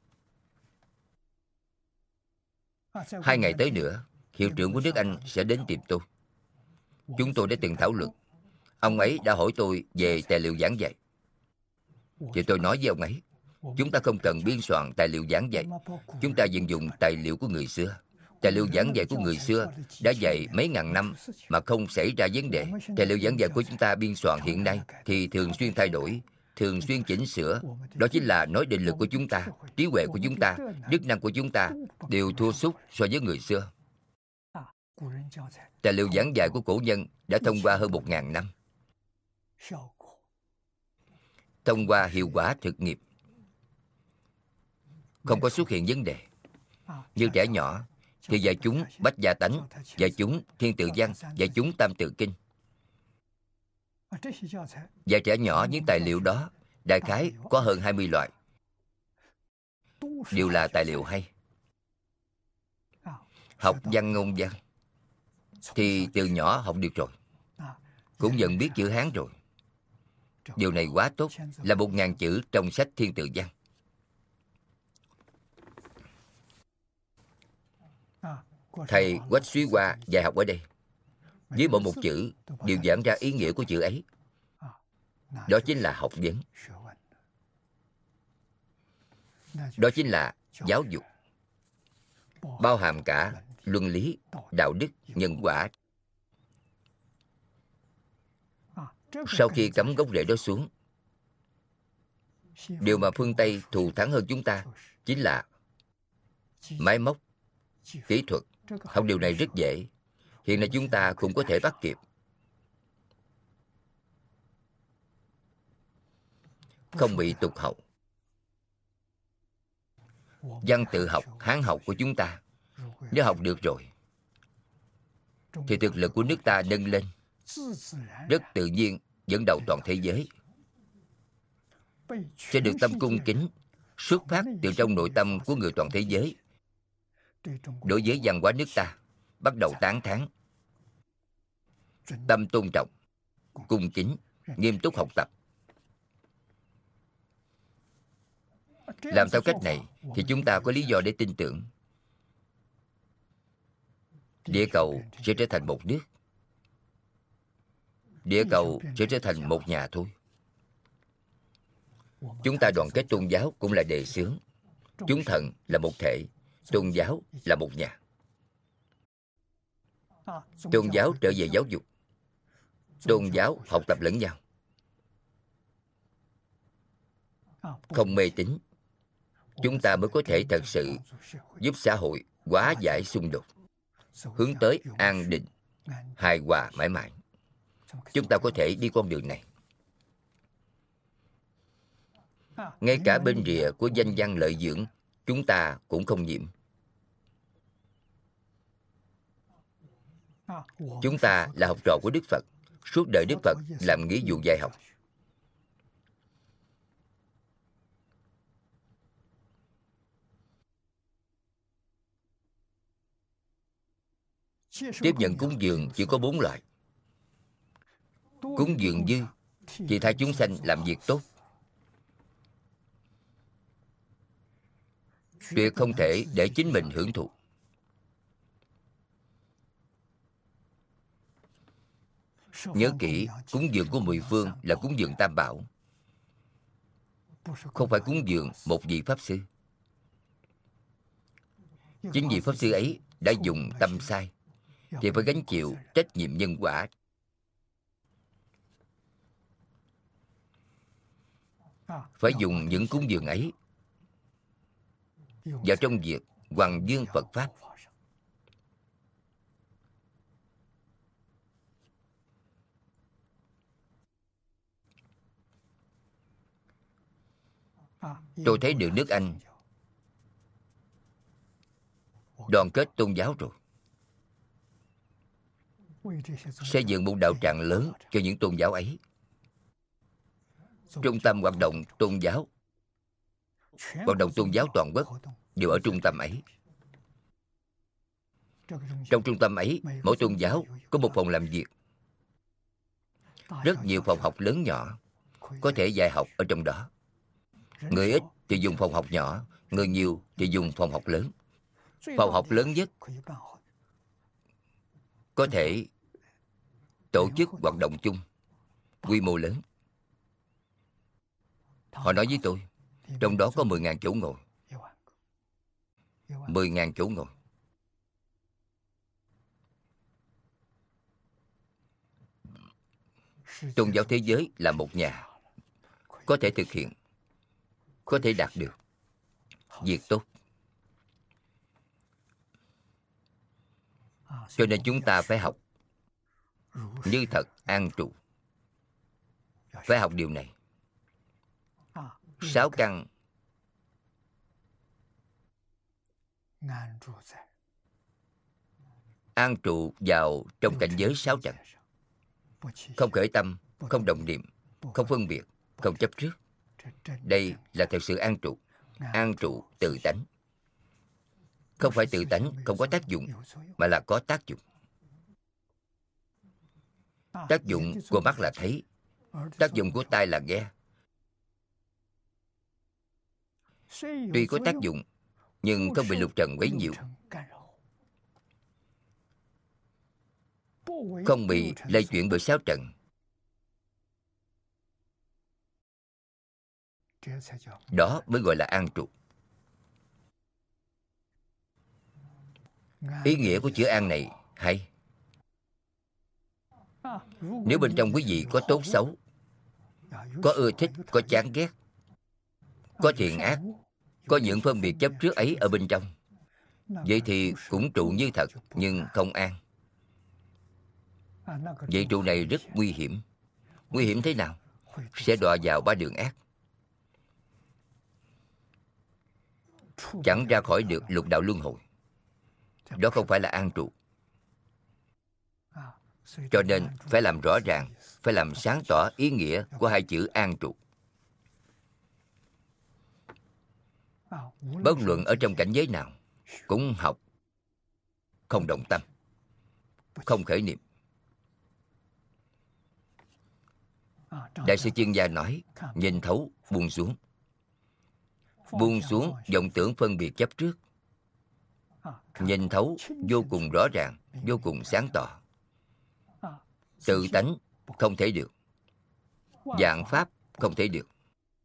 2 ngày tới nữa, hiệu trưởng của nước Anh sẽ đến tìm tôi. Chúng tôi đã từng thảo luận. Ông ấy đã hỏi tôi về tài liệu giảng dạy. Thì tôi nói với ông ấy, chúng ta không cần biên soạn tài liệu giảng dạy. Chúng ta vận dụng tài liệu của người xưa. Tài liệu giảng dạy của người xưa đã dạy mấy ngàn năm mà không xảy ra vấn đề. Tài liệu giảng dạy của chúng ta biên soạn hiện nay thì thường xuyên thay đổi, thường xuyên chỉnh sửa. Đó chính là nói định lực của chúng ta, trí huệ của chúng ta, đức năng của chúng ta đều thua sút so với người xưa. Tài liệu giảng dạy của cổ nhân đã thông qua hơn 1000 năm. Thông qua hiệu quả thực nghiệp, không có xuất hiện vấn đề. Như trẻ nhỏ thì dạy chúng Bách Gia Tánh, dạy chúng Thiên Tự Văn, dạy chúng Tam Tự Kinh. Dạy trẻ nhỏ những tài liệu đó đại khái có hơn 20 loại, đều là tài liệu hay. Học văn ngôn văn thì từ nhỏ học được rồi, cũng dần biết chữ Hán rồi. Điều này quá tốt, là 1.000 chữ trong sách Thiên Tự Văn. Thầy Quách Suý Hoa dạy học ở đây, với mỗi một chữ đều giảng ra ý nghĩa của chữ ấy. Đó chính là học vấn. Đó chính là giáo dục, bao hàm cả luân lý, đạo đức, nhân quả. Sau khi cắm gốc rễ đó xuống, điều mà phương Tây thù thắng hơn chúng ta chính là máy móc, kỹ thuật. Học điều này rất dễ, hiện nay chúng ta cũng có thể bắt kịp. Không bị tụt hậu. Văn tự học, Hán học của chúng ta, nếu học được rồi thì thực lực của nước ta nâng lên, rất tự nhiên dẫn đầu toàn thế giới, sẽ được tâm cung kính xuất phát từ trong nội tâm của người toàn thế giới. Đối với văn hóa nước ta bắt đầu tán thán, tâm tôn trọng, cung kính, nghiêm túc học tập. Làm theo cách này thì chúng ta có lý do để tin tưởng địa cầu sẽ trở thành một nước, địa cầu sẽ trở thành một nhà thôi. Chúng ta đoàn kết tôn giáo cũng là đề xướng. Chúng thần là một thể, tôn giáo là một nhà. Tôn giáo trở về giáo dục, tôn giáo học tập lẫn nhau, không mê tín, chúng ta mới có thể thật sự giúp xã hội hóa giải xung đột, hướng tới an định, hài hòa mãi mãi. Chúng ta có thể đi con đường này. Ngay cả bên rìa của danh văn lợi dưỡng, chúng ta cũng không nhiễm. Chúng ta là học trò của Đức Phật, suốt đời Đức Phật làm nghĩa vụ dạy học. Tiếp nhận cúng dường chỉ có 4 loại. Cúng dường dư thì thay chúng sanh làm việc tốt, tuyệt không thể để chính mình hưởng thụ. Nhớ kỹ, cúng dường của mười phương là cúng dường Tam Bảo, không phải cúng dường một vị Pháp Sư. Chính vị Pháp Sư ấy đã dùng tâm sai thì phải gánh chịu trách nhiệm nhân quả. Phải dùng những cúng dường ấy vào trong việc hoằng dương Phật Pháp. Tôi thấy được nước Anh đoàn kết tôn giáo rồi, xây dựng một đạo tràng lớn cho những tôn giáo ấy. Trung tâm hoạt động tôn giáo toàn quốc đều ở trung tâm ấy. Trong trung tâm ấy, mỗi tôn giáo có một phòng làm việc, rất nhiều phòng học lớn nhỏ, có thể dạy học ở trong đó. Người ít thì dùng phòng học nhỏ, người nhiều thì dùng phòng học lớn. Phòng học lớn nhất có thể tổ chức hoạt động chung, quy mô lớn. Họ nói với tôi, trong đó có 10.000 chỗ ngồi. 10.000 chỗ ngồi. Tôn giáo thế giới là một nhà, có thể thực hiện, có thể đạt được việc tốt. Cho nên chúng ta phải học như thật an trụ. Phải học điều này. 6 căn an trụ vào trong cảnh giới 6 trần, không khởi tâm, không động niệm, không phân biệt, không chấp trước. Đây là thật sự an trụ. An trụ tự tánh. Không phải tự tánh không có tác dụng, mà là có tác dụng. Tác dụng của mắt là thấy, tác dụng của tai là nghe. Tuy có tác dụng, nhưng không bị lục trần quấy nhiễu, không bị lây chuyển bởi sáu trần. Đó mới gọi là an trụ. Ý nghĩa của chữ an này hay. Nếu bên trong quý vị có tốt xấu, có ưa thích, có chán ghét, có thiện ác, có những phân biệt chấp trước ấy ở bên trong, vậy thì cũng trụ như thật, nhưng không an. Vậy trụ này rất nguy hiểm. Nguy hiểm thế nào? Sẽ đọa vào ba đường ác, chẳng ra khỏi được lục đạo luân hồi. Đó không phải là an trụ. Cho nên phải làm rõ ràng, phải làm sáng tỏ ý nghĩa của hai chữ an trụ. Bất luận ở trong cảnh giới nào, cũng học không động tâm, không khởi niệm. Đại sư chuyên gia nói, nhìn thấu, buông xuống. Buông xuống vọng tưởng phân biệt chấp trước. Nhìn thấu vô cùng rõ ràng, vô cùng sáng tỏ. Tự tánh không thể được, vạn pháp không thể được.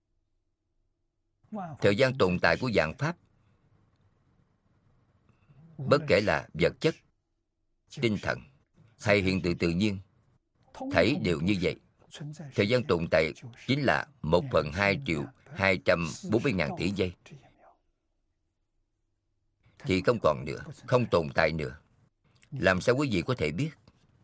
Thời gian tồn tại của vạn pháp, bất kể là vật chất, tinh thần hay hiện tượng tự nhiên, thảy đều như vậy. Thời gian tồn tại chính là 1/2.240.000 tỷ giây. Thì không còn nữa, không tồn tại nữa. Làm sao quý vị có thể biết?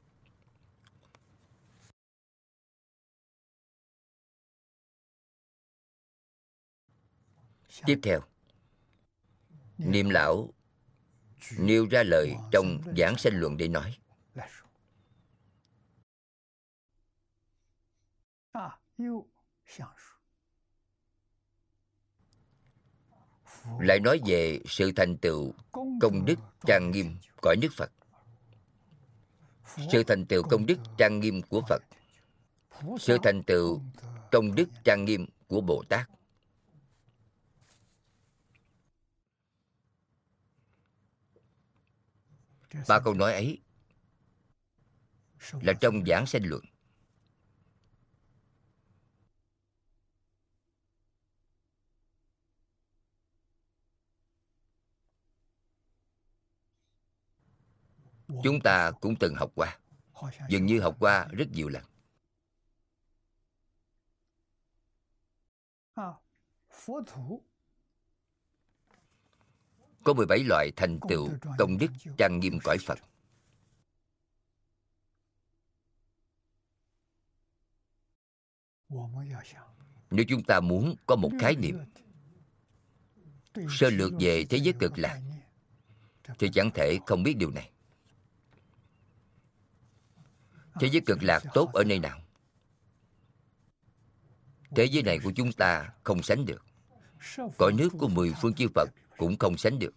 Tiếp theo, Niệm lão nêu ra lời trong Giảng Sanh Luận để nói. Lại nói về sự thành tựu công đức trang nghiêm cõi nước Phật. Sự thành tựu công đức trang nghiêm của Phật, sự thành tựu công đức trang nghiêm của Bồ Tát. Ba câu nói ấy là trong Giảng Sanh Luận. Chúng ta cũng từng học qua, dường như học qua rất nhiều lần. Có 17 loại thành tựu công đức trang nghiêm cõi Phật. Nếu chúng ta muốn có một khái niệm sơ lược về thế giới cực lạc, thì chẳng thể không biết điều này. Thế giới cực lạc tốt ở nơi nào? Thế giới này của chúng ta không sánh được. Cõi nước của 10 phương chư Phật cũng không sánh được.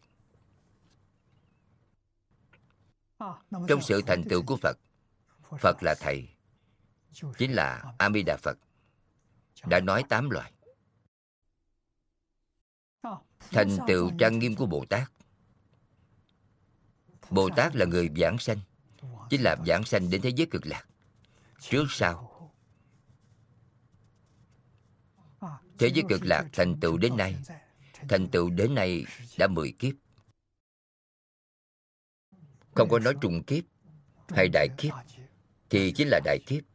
Trong sự thành tựu của Phật, Phật là Thầy, chính là A Di Đà Phật, đã nói 8 loại. Thành tựu trang nghiêm của Bồ Tát. Bồ Tát là người vãng sanh, chính là vãng sanh đến thế giới cực lạc. Trước sau, thế giới cực lạc thành tựu đến nay, thành tựu đến nay đã 10 kiếp. Không có nói trùng kiếp hay đại kiếp, thì chính là đại kiếp.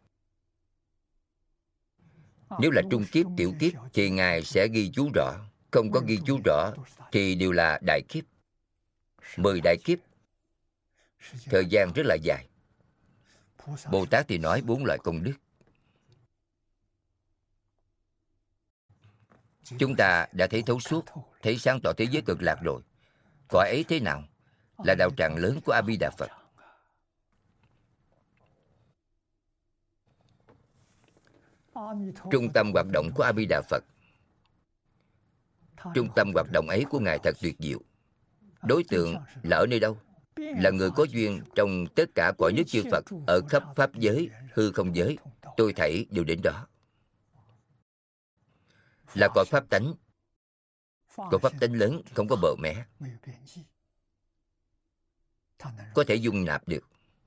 Nếu là trung kiếp, tiểu kiếp thì Ngài sẽ ghi chú rõ. Không có ghi chú rõ thì đều là đại kiếp. 10 đại kiếp, thời gian rất là dài. Bồ Tát thì nói 4 loại công đức. Chúng ta đã thấy thấu suốt, thấy sáng tỏ thế giới cực lạc rồi. Cõi ấy thế nào? Là đạo tràng lớn của A Di Đà Phật. Trung tâm hoạt động của A Di Đà Phật, trung tâm hoạt động ấy của Ngài thật tuyệt diệu. Đối tượng là ở nơi đâu? Là người có duyên trong tất cả cõi nước chư Phật, ở khắp pháp giới, hư không giới, tôi thảy đều đến đó. Là cõi pháp tánh, cõi pháp tánh lớn, không có bờ mé, có thể dung nạp được,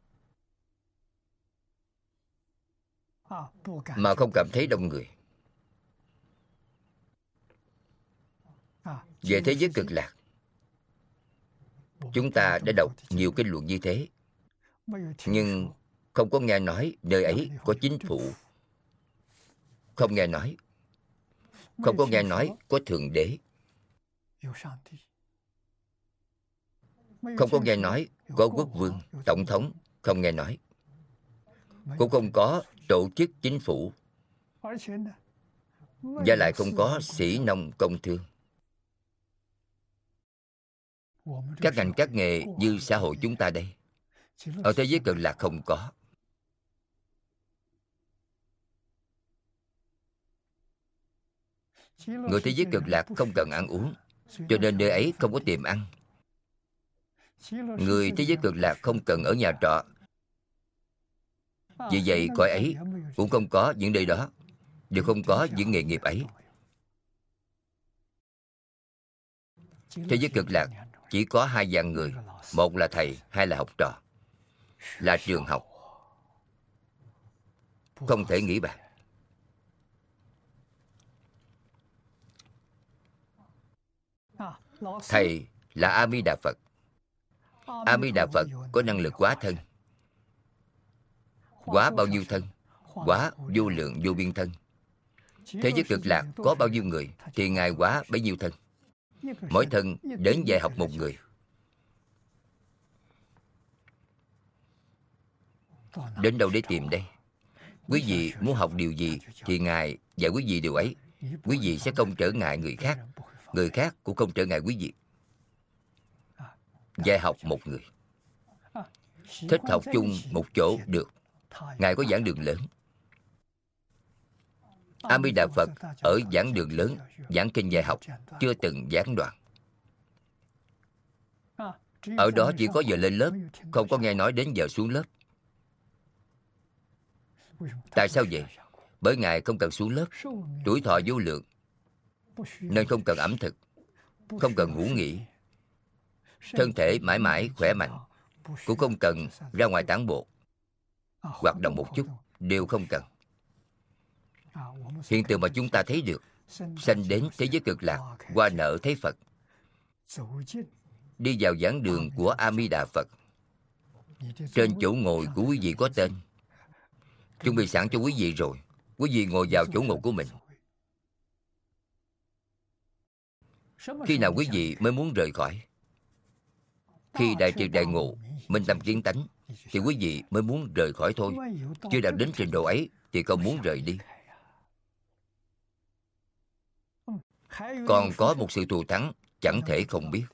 mà không cảm thấy đông người. Về thế giới cực lạc, chúng ta đã đọc nhiều kinh luận như thế, nhưng không có nghe nói nơi ấy có chính phủ, không nghe nói, không có nghe nói có thượng đế, không có nghe nói có quốc vương, tổng thống, không nghe nói, cũng không có tổ chức chính phủ, và lại không có sĩ nông công thương. Các ngành các nghề như xã hội chúng ta đây, ở thế giới cực lạc không có. Người thế giới cực lạc không cần ăn uống, cho nên nơi ấy không có tiệm ăn. Người thế giới cực lạc không cần ở nhà trọ, vì vậy cõi ấy cũng không có những nơi đó, đều không có những nghề nghiệp ấy. Thế giới cực lạc chỉ có hai dạng người, một là thầy, hai là học trò, là trường học, không thể nghĩ bàn. Thầy là A Di Đà Phật. A Di Đà Phật có năng lực hóa thân. Hóa bao nhiêu thân? Hóa vô lượng vô biên thân. Thế giới cực lạc có bao nhiêu người thì Ngài hóa bấy nhiêu thân. Mỗi thân đến dạy học một người. Đến đâu để tìm đây? Quý vị muốn học điều gì thì Ngài dạy quý vị điều ấy. Quý vị sẽ không trở ngại người khác, người khác cũng không trở ngại quý vị. Dạy học một người, thích học chung một chỗ được. Ngài có giảng đường lớn. A Di Đà Phật ở giảng đường lớn, giảng kinh dạy học, chưa từng giảng đoạn. Ở đó chỉ có giờ lên lớp, không có nghe nói đến giờ xuống lớp. Tại sao vậy? Bởi Ngài không cần xuống lớp, tuổi thọ vô lượng, nên không cần ẩm thực, không cần ngủ nghỉ, thân thể mãi mãi khỏe mạnh, cũng không cần ra ngoài tản bộ, hoạt động một chút, đều không cần. Hiện tượng mà chúng ta thấy được, sanh đến thế giới cực lạc, qua nở thấy Phật, đi vào giảng đường của A Di Đà Phật. Trên chỗ ngồi của quý vị có tên, chuẩn bị sẵn cho quý vị rồi. Quý vị ngồi vào chỗ ngồi của mình. Khi nào quý vị mới muốn rời khỏi? Khi đại triệt đại ngộ, minh tâm kiến tánh, thì quý vị mới muốn rời khỏi thôi. Chưa đạt đến trình độ ấy thì không muốn rời đi. Còn có một sự thù thắng chẳng thể không biết.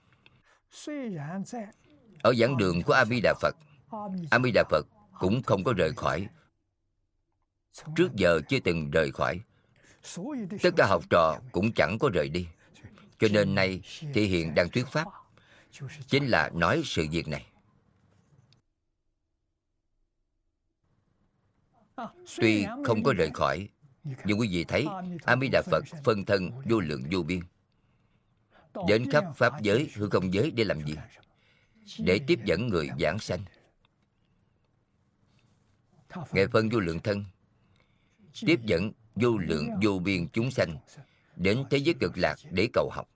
Ở giảng đường của A Di Đà Phật, A Di Đà Phật cũng không có rời khỏi. Trước giờ chưa từng rời khỏi. Tất cả học trò cũng chẳng có rời đi. Cho nên nay Thị Hiện đang thuyết pháp, chính là nói sự việc này. Tuy không có rời khỏi, nhưng quý vị thấy A Di Đà Phật phân thân vô lượng vô biên, đến khắp pháp giới, hư không giới để làm gì? Để tiếp dẫn người giảng sanh. Ngài phân vô lượng thân, tiếp dẫn vô lượng vô biên chúng sanh đến thế giới cực lạc để cầu học.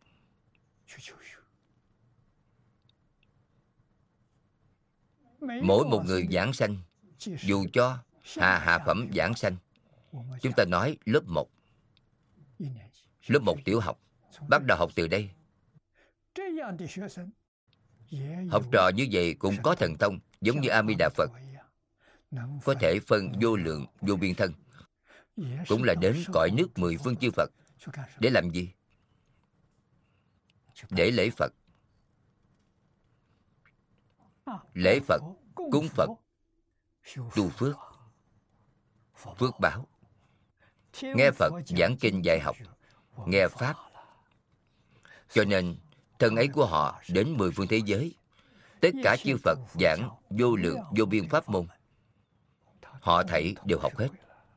Mỗi một người giảng sanh, dù cho hạ phẩm giảng sanh, chúng ta nói lớp 1, lớp 1 tiểu học, bắt đầu học từ đây. Học trò như vậy cũng có thần thông, giống như A Di Đà Phật, có thể phân vô lượng vô biên thân, cũng là đến cõi nước 10 phương chư Phật. Để làm gì? Để lễ Phật. Lễ Phật, cúng Phật, tu phước, phước báo. nghe Phật giảng kinh dạy học, nghe Pháp. Cho nên thân ấy của họ đến 10 phương thế giới, tất cả chư Phật giảng vô lượng vô biên pháp môn, họ thảy đều học hết.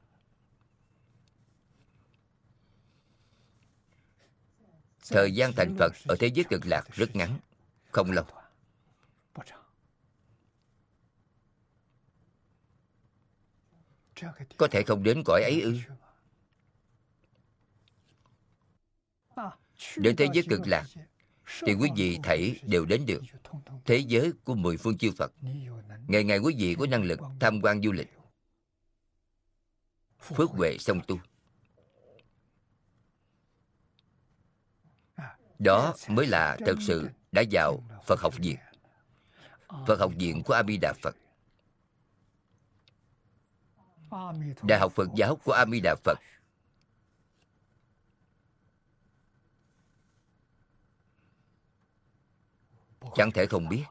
Thời gian thành Phật ở thế giới Cực Lạc rất ngắn, không lâu. Có thể không đến cõi ấy ư? Đến thế giới Cực Lạc thì quý vị thảy đều đến được thế giới của 10 phương chư Phật. Ngày ngày quý vị có năng lực tham quan du lịch, phước huệ song tu. Đó mới là thật sự đã vào Phật học viện. Phật học viện của A Di Đà Phật, Đại học Phật giáo của A Di Đà Phật. Chẳng thể không biết.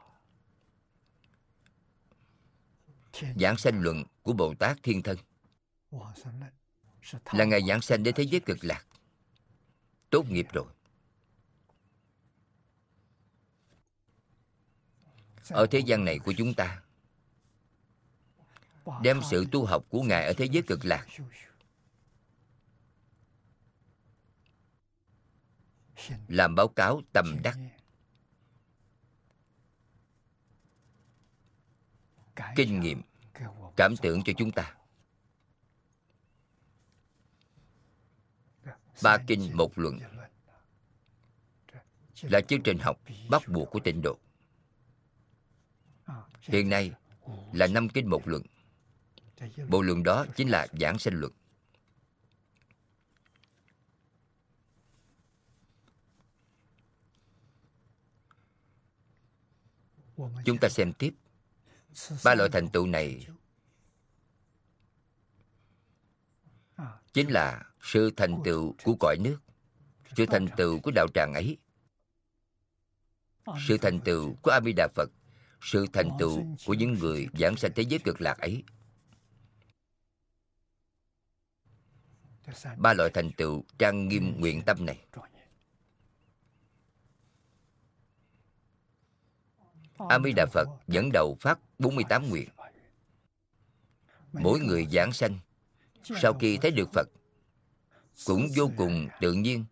Giảng sanh luận của Bồ Tát Thiên Thân là ngày giảng sanh đến thế giới Cực Lạc. Tốt nghiệp rồi. Ở thế gian này của chúng ta, đem sự tu học của Ngài ở thế giới Cực Lạc làm báo cáo tâm đắc, kinh nghiệm, cảm tưởng cho chúng ta. 3 kinh 1 luận là chương trình học bắt buộc của tịnh độ. Hiện nay là 5 kinh 1 luận. Bộ luận đó chính là giảng sanh luận. Chúng ta xem tiếp. 3 loại thành tựu này chính là sự thành tựu của cõi nước, sự thành tựu của đạo tràng ấy, sự thành tựu của A Di Đà Phật, sự thành tựu của những người giảng sanh thế giới Cực Lạc ấy. 3 loại thành tựu trang nghiêm nguyện tâm này, A Di Đà Phật dẫn đầu phát 48 nguyện. Mỗi người giảng sanh sau khi thấy được Phật cũng vô cùng tự nhiên,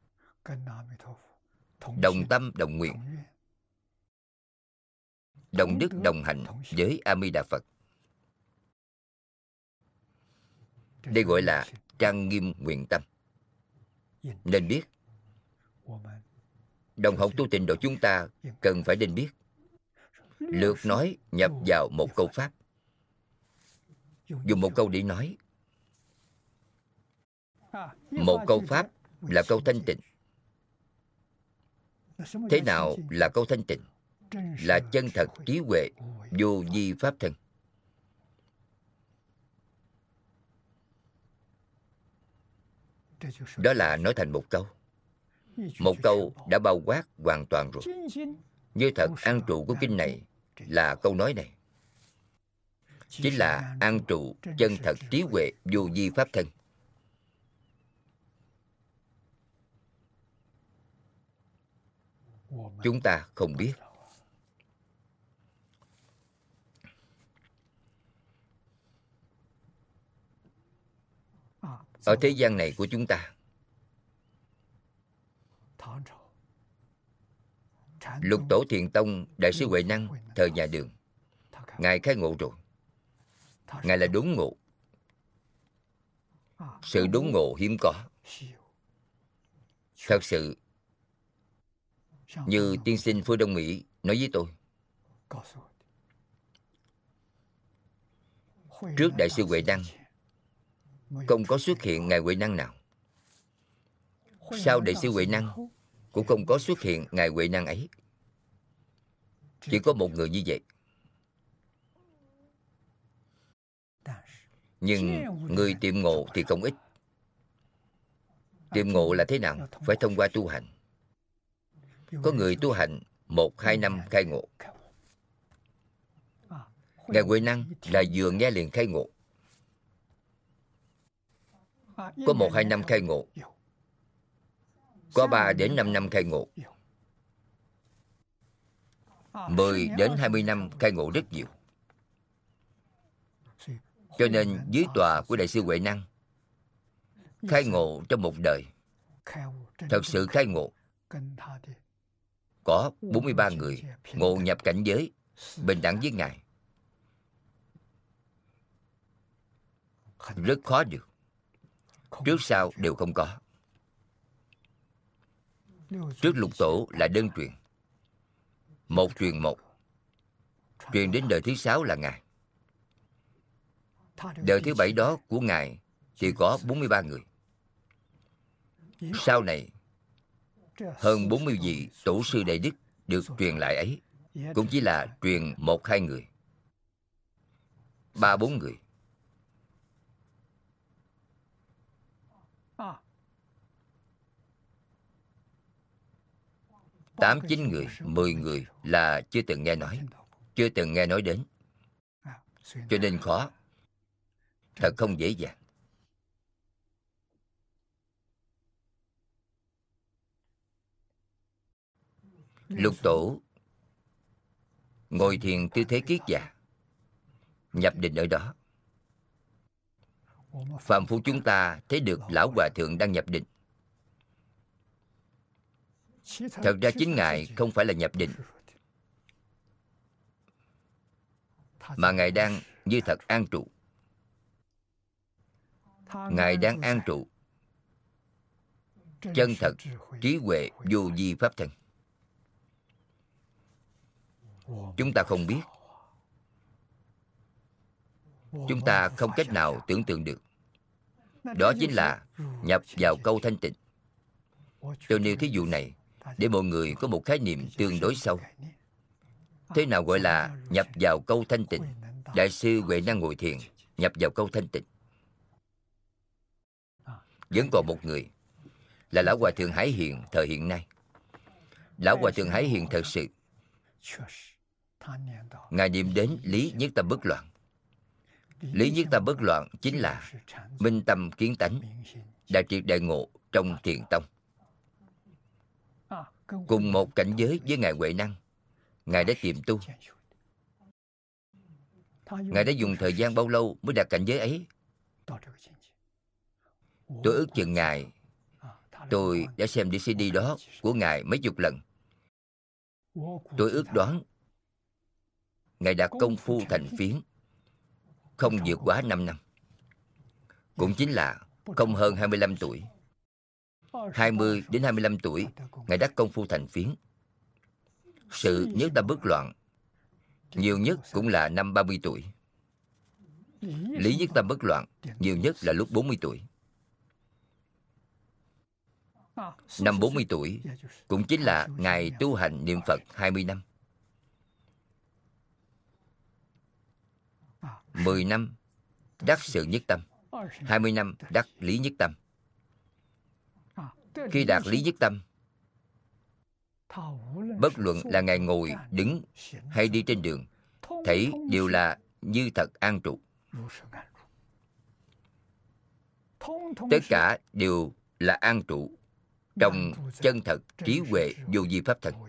đồng tâm đồng nguyện, đồng đức đồng hạnh với A Di Đà Phật. Đây gọi là trang nghiêm nguyện tâm. Nên biết, đồng học tu tịnh độ chúng ta cần phải nên biết. Lược nói nhập vào một câu pháp, dùng một câu để nói. Một câu pháp là câu thanh tịnh. Thế nào là câu thanh tịnh? Là chân thật trí huệ vô vi pháp thân. Đó là nói thành một câu. Một câu đã bao quát hoàn toàn rồi. Như thật an trụ của kinh này là câu nói này, chính là an trụ chân thật trí huệ vô vi pháp thân. Chúng ta không biết. Ở thế gian này của chúng ta, Lục Tổ Thiền Tông Đại sư Huệ Năng thời nhà Đường, Ngài khai ngộ rồi. Ngài là đốn ngộ. Sự đốn ngộ hiếm có. Thật sự như tiên sinh Phương Đông Mỹ nói với tôi, trước Đại sư Huệ Năng không có xuất hiện Ngài Huệ Năng nào. Sau Đại sư Huệ Năng cũng không có xuất hiện Ngài Huệ Năng ấy. Chỉ có một người như vậy. Nhưng người tiệm ngộ thì không ít. Tiệm ngộ là thế nào? Phải thông qua tu hành. Có người tu hành 1-2 năm khai ngộ. Ngài Huệ Năng là vừa nghe liền khai ngộ. Có 1-2 năm khai ngộ, có 3 đến 5 năm khai ngộ, 10 đến 20 năm khai ngộ rất nhiều. Cho nên dưới tòa của Đại sư Huệ Năng, khai ngộ trong một đời, thật sự khai ngộ, có 43 người ngộ nhập cảnh giới bình đẳng với Ngài. Rất khó được. Trước sau đều không có. Trước lục tổ là đơn truyền, một truyền một, truyền đến đời thứ 6 là Ngài. Đời thứ 7 đó của Ngài thì có 43 người. Sau này, hơn 40 vị tổ sư đại đức được truyền lại ấy, cũng chỉ là truyền 1-2 người, 3-4 người. 8-9 người, 10 người là chưa từng nghe nói, chưa từng nghe nói đến. Cho nên khó, thật không dễ dàng. Lục tổ ngồi thiền tư thế kiết già, nhập định ở đó. Phàm phu chúng ta thấy được lão hòa thượng đang nhập định. Thật ra chính Ngài không phải là nhập định, mà Ngài đang như thật an trụ. Ngài đang an trụ chân thật trí huệ vô vi pháp thân. Chúng ta không biết, chúng ta không cách nào tưởng tượng được. Đó chính là nhập vào câu thanh tịnh. Tôi nêu thí dụ này để mọi người có một khái niệm tương đối sâu. Thế nào gọi là nhập vào câu thanh tịnh? Đại sư Huệ Năng ngồi thiền, nhập vào câu thanh tịnh. Vẫn còn một người là Lão Hòa Thượng Hải Hiền thời hiện nay. Lão Hòa Thượng Hải Hiền thật sự, Ngài niệm đến lý nhất tâm bất loạn. Lý nhất tâm bất loạn chính là minh tâm kiến tánh, đại triệt đại ngộ trong thiền tông. Cùng một cảnh giới với Ngài Huệ Năng, Ngài đã tiệm tu. Ngài đã dùng thời gian bao lâu mới đạt cảnh giới ấy? Tôi ước chừng Ngài, tôi đã xem CD đó của Ngài mấy chục lần. Tôi ước đoán Ngài đạt công phu thành phiến không vượt quá 5 năm. Cũng chính là không hơn 25 tuổi. 20 đến 25 tuổi, Ngài đắc công phu thành phiến. Sự nhất tâm bất loạn, nhiều nhất cũng là năm 30 tuổi. Lý nhất tâm bất loạn, nhiều nhất là lúc 40 tuổi. Năm 40 tuổi, cũng chính là Ngài tu hành niệm Phật 20 năm. 10 năm đắc sự nhất tâm, 20 năm đắc lý nhất tâm. Khi đạt lý nhất tâm, bất luận là Ngài ngồi, đứng hay đi trên đường, thảy đều là như thật an trụ. Tất cả đều là an trụ trong chân thật trí huệ vô vi pháp thân.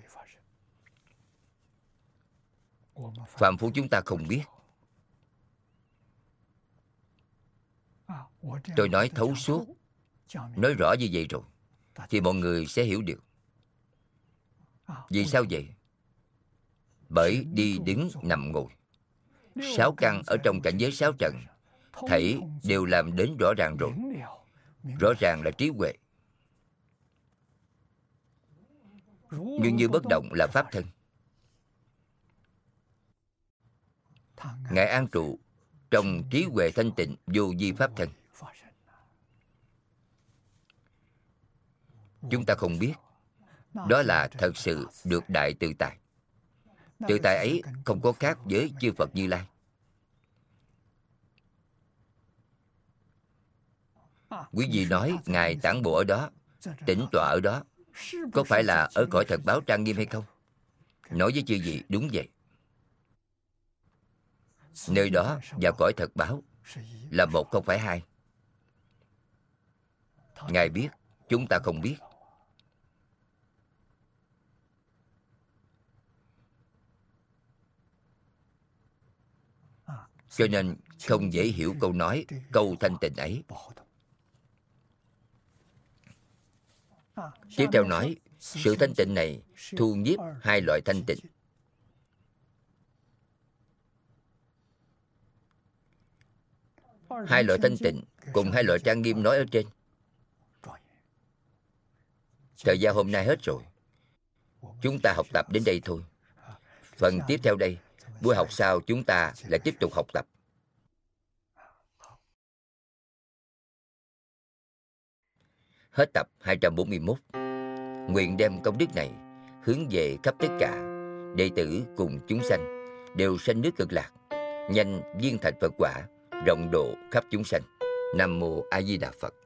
Phàm phu chúng ta không biết. Tôi nói thấu suốt, nói rõ như vậy rồi, thì mọi người sẽ hiểu được. Vì sao vậy? Bởi đi đứng nằm ngồi, 6 căn ở trong cảnh giới 6 trần, thảy đều làm đến rõ ràng rồi. Rõ ràng là trí huệ. Nhưng như bất động là pháp thân. Ngài an trụ trong trí huệ thanh tịnh vô vi pháp thân. Chúng ta không biết, đó là thật sự được đại tự tại. Tự tại ấy không có khác với chư Phật Như Lai. Quý vị nói Ngài tản bộ ở đó, tĩnh tọa ở đó, có phải là ở cõi thật báo trang nghiêm hay không? Nói với chư vị đúng vậy. Nơi đó và cõi thật báo là một, không phải hai. Ngài biết, chúng ta không biết. Cho nên không dễ hiểu câu nói, câu thanh tịnh ấy. Tiếp theo nói, sự thanh tịnh này thu nhiếp hai loại thanh tịnh. Hai loại thanh tịnh cùng hai loại trang nghiêm nói ở trên. Thời gian hôm nay hết rồi. Chúng ta học tập đến đây thôi. Phần tiếp theo đây, buổi học sau chúng ta lại tiếp tục học tập. Hết tập 241. Nguyện đem công đức này hướng về khắp tất cả đệ tử cùng chúng sanh, đều sanh nước Cực Lạc, nhanh viên thành Phật quả, rộng độ khắp chúng sanh. Nam mô A Di Đà Phật.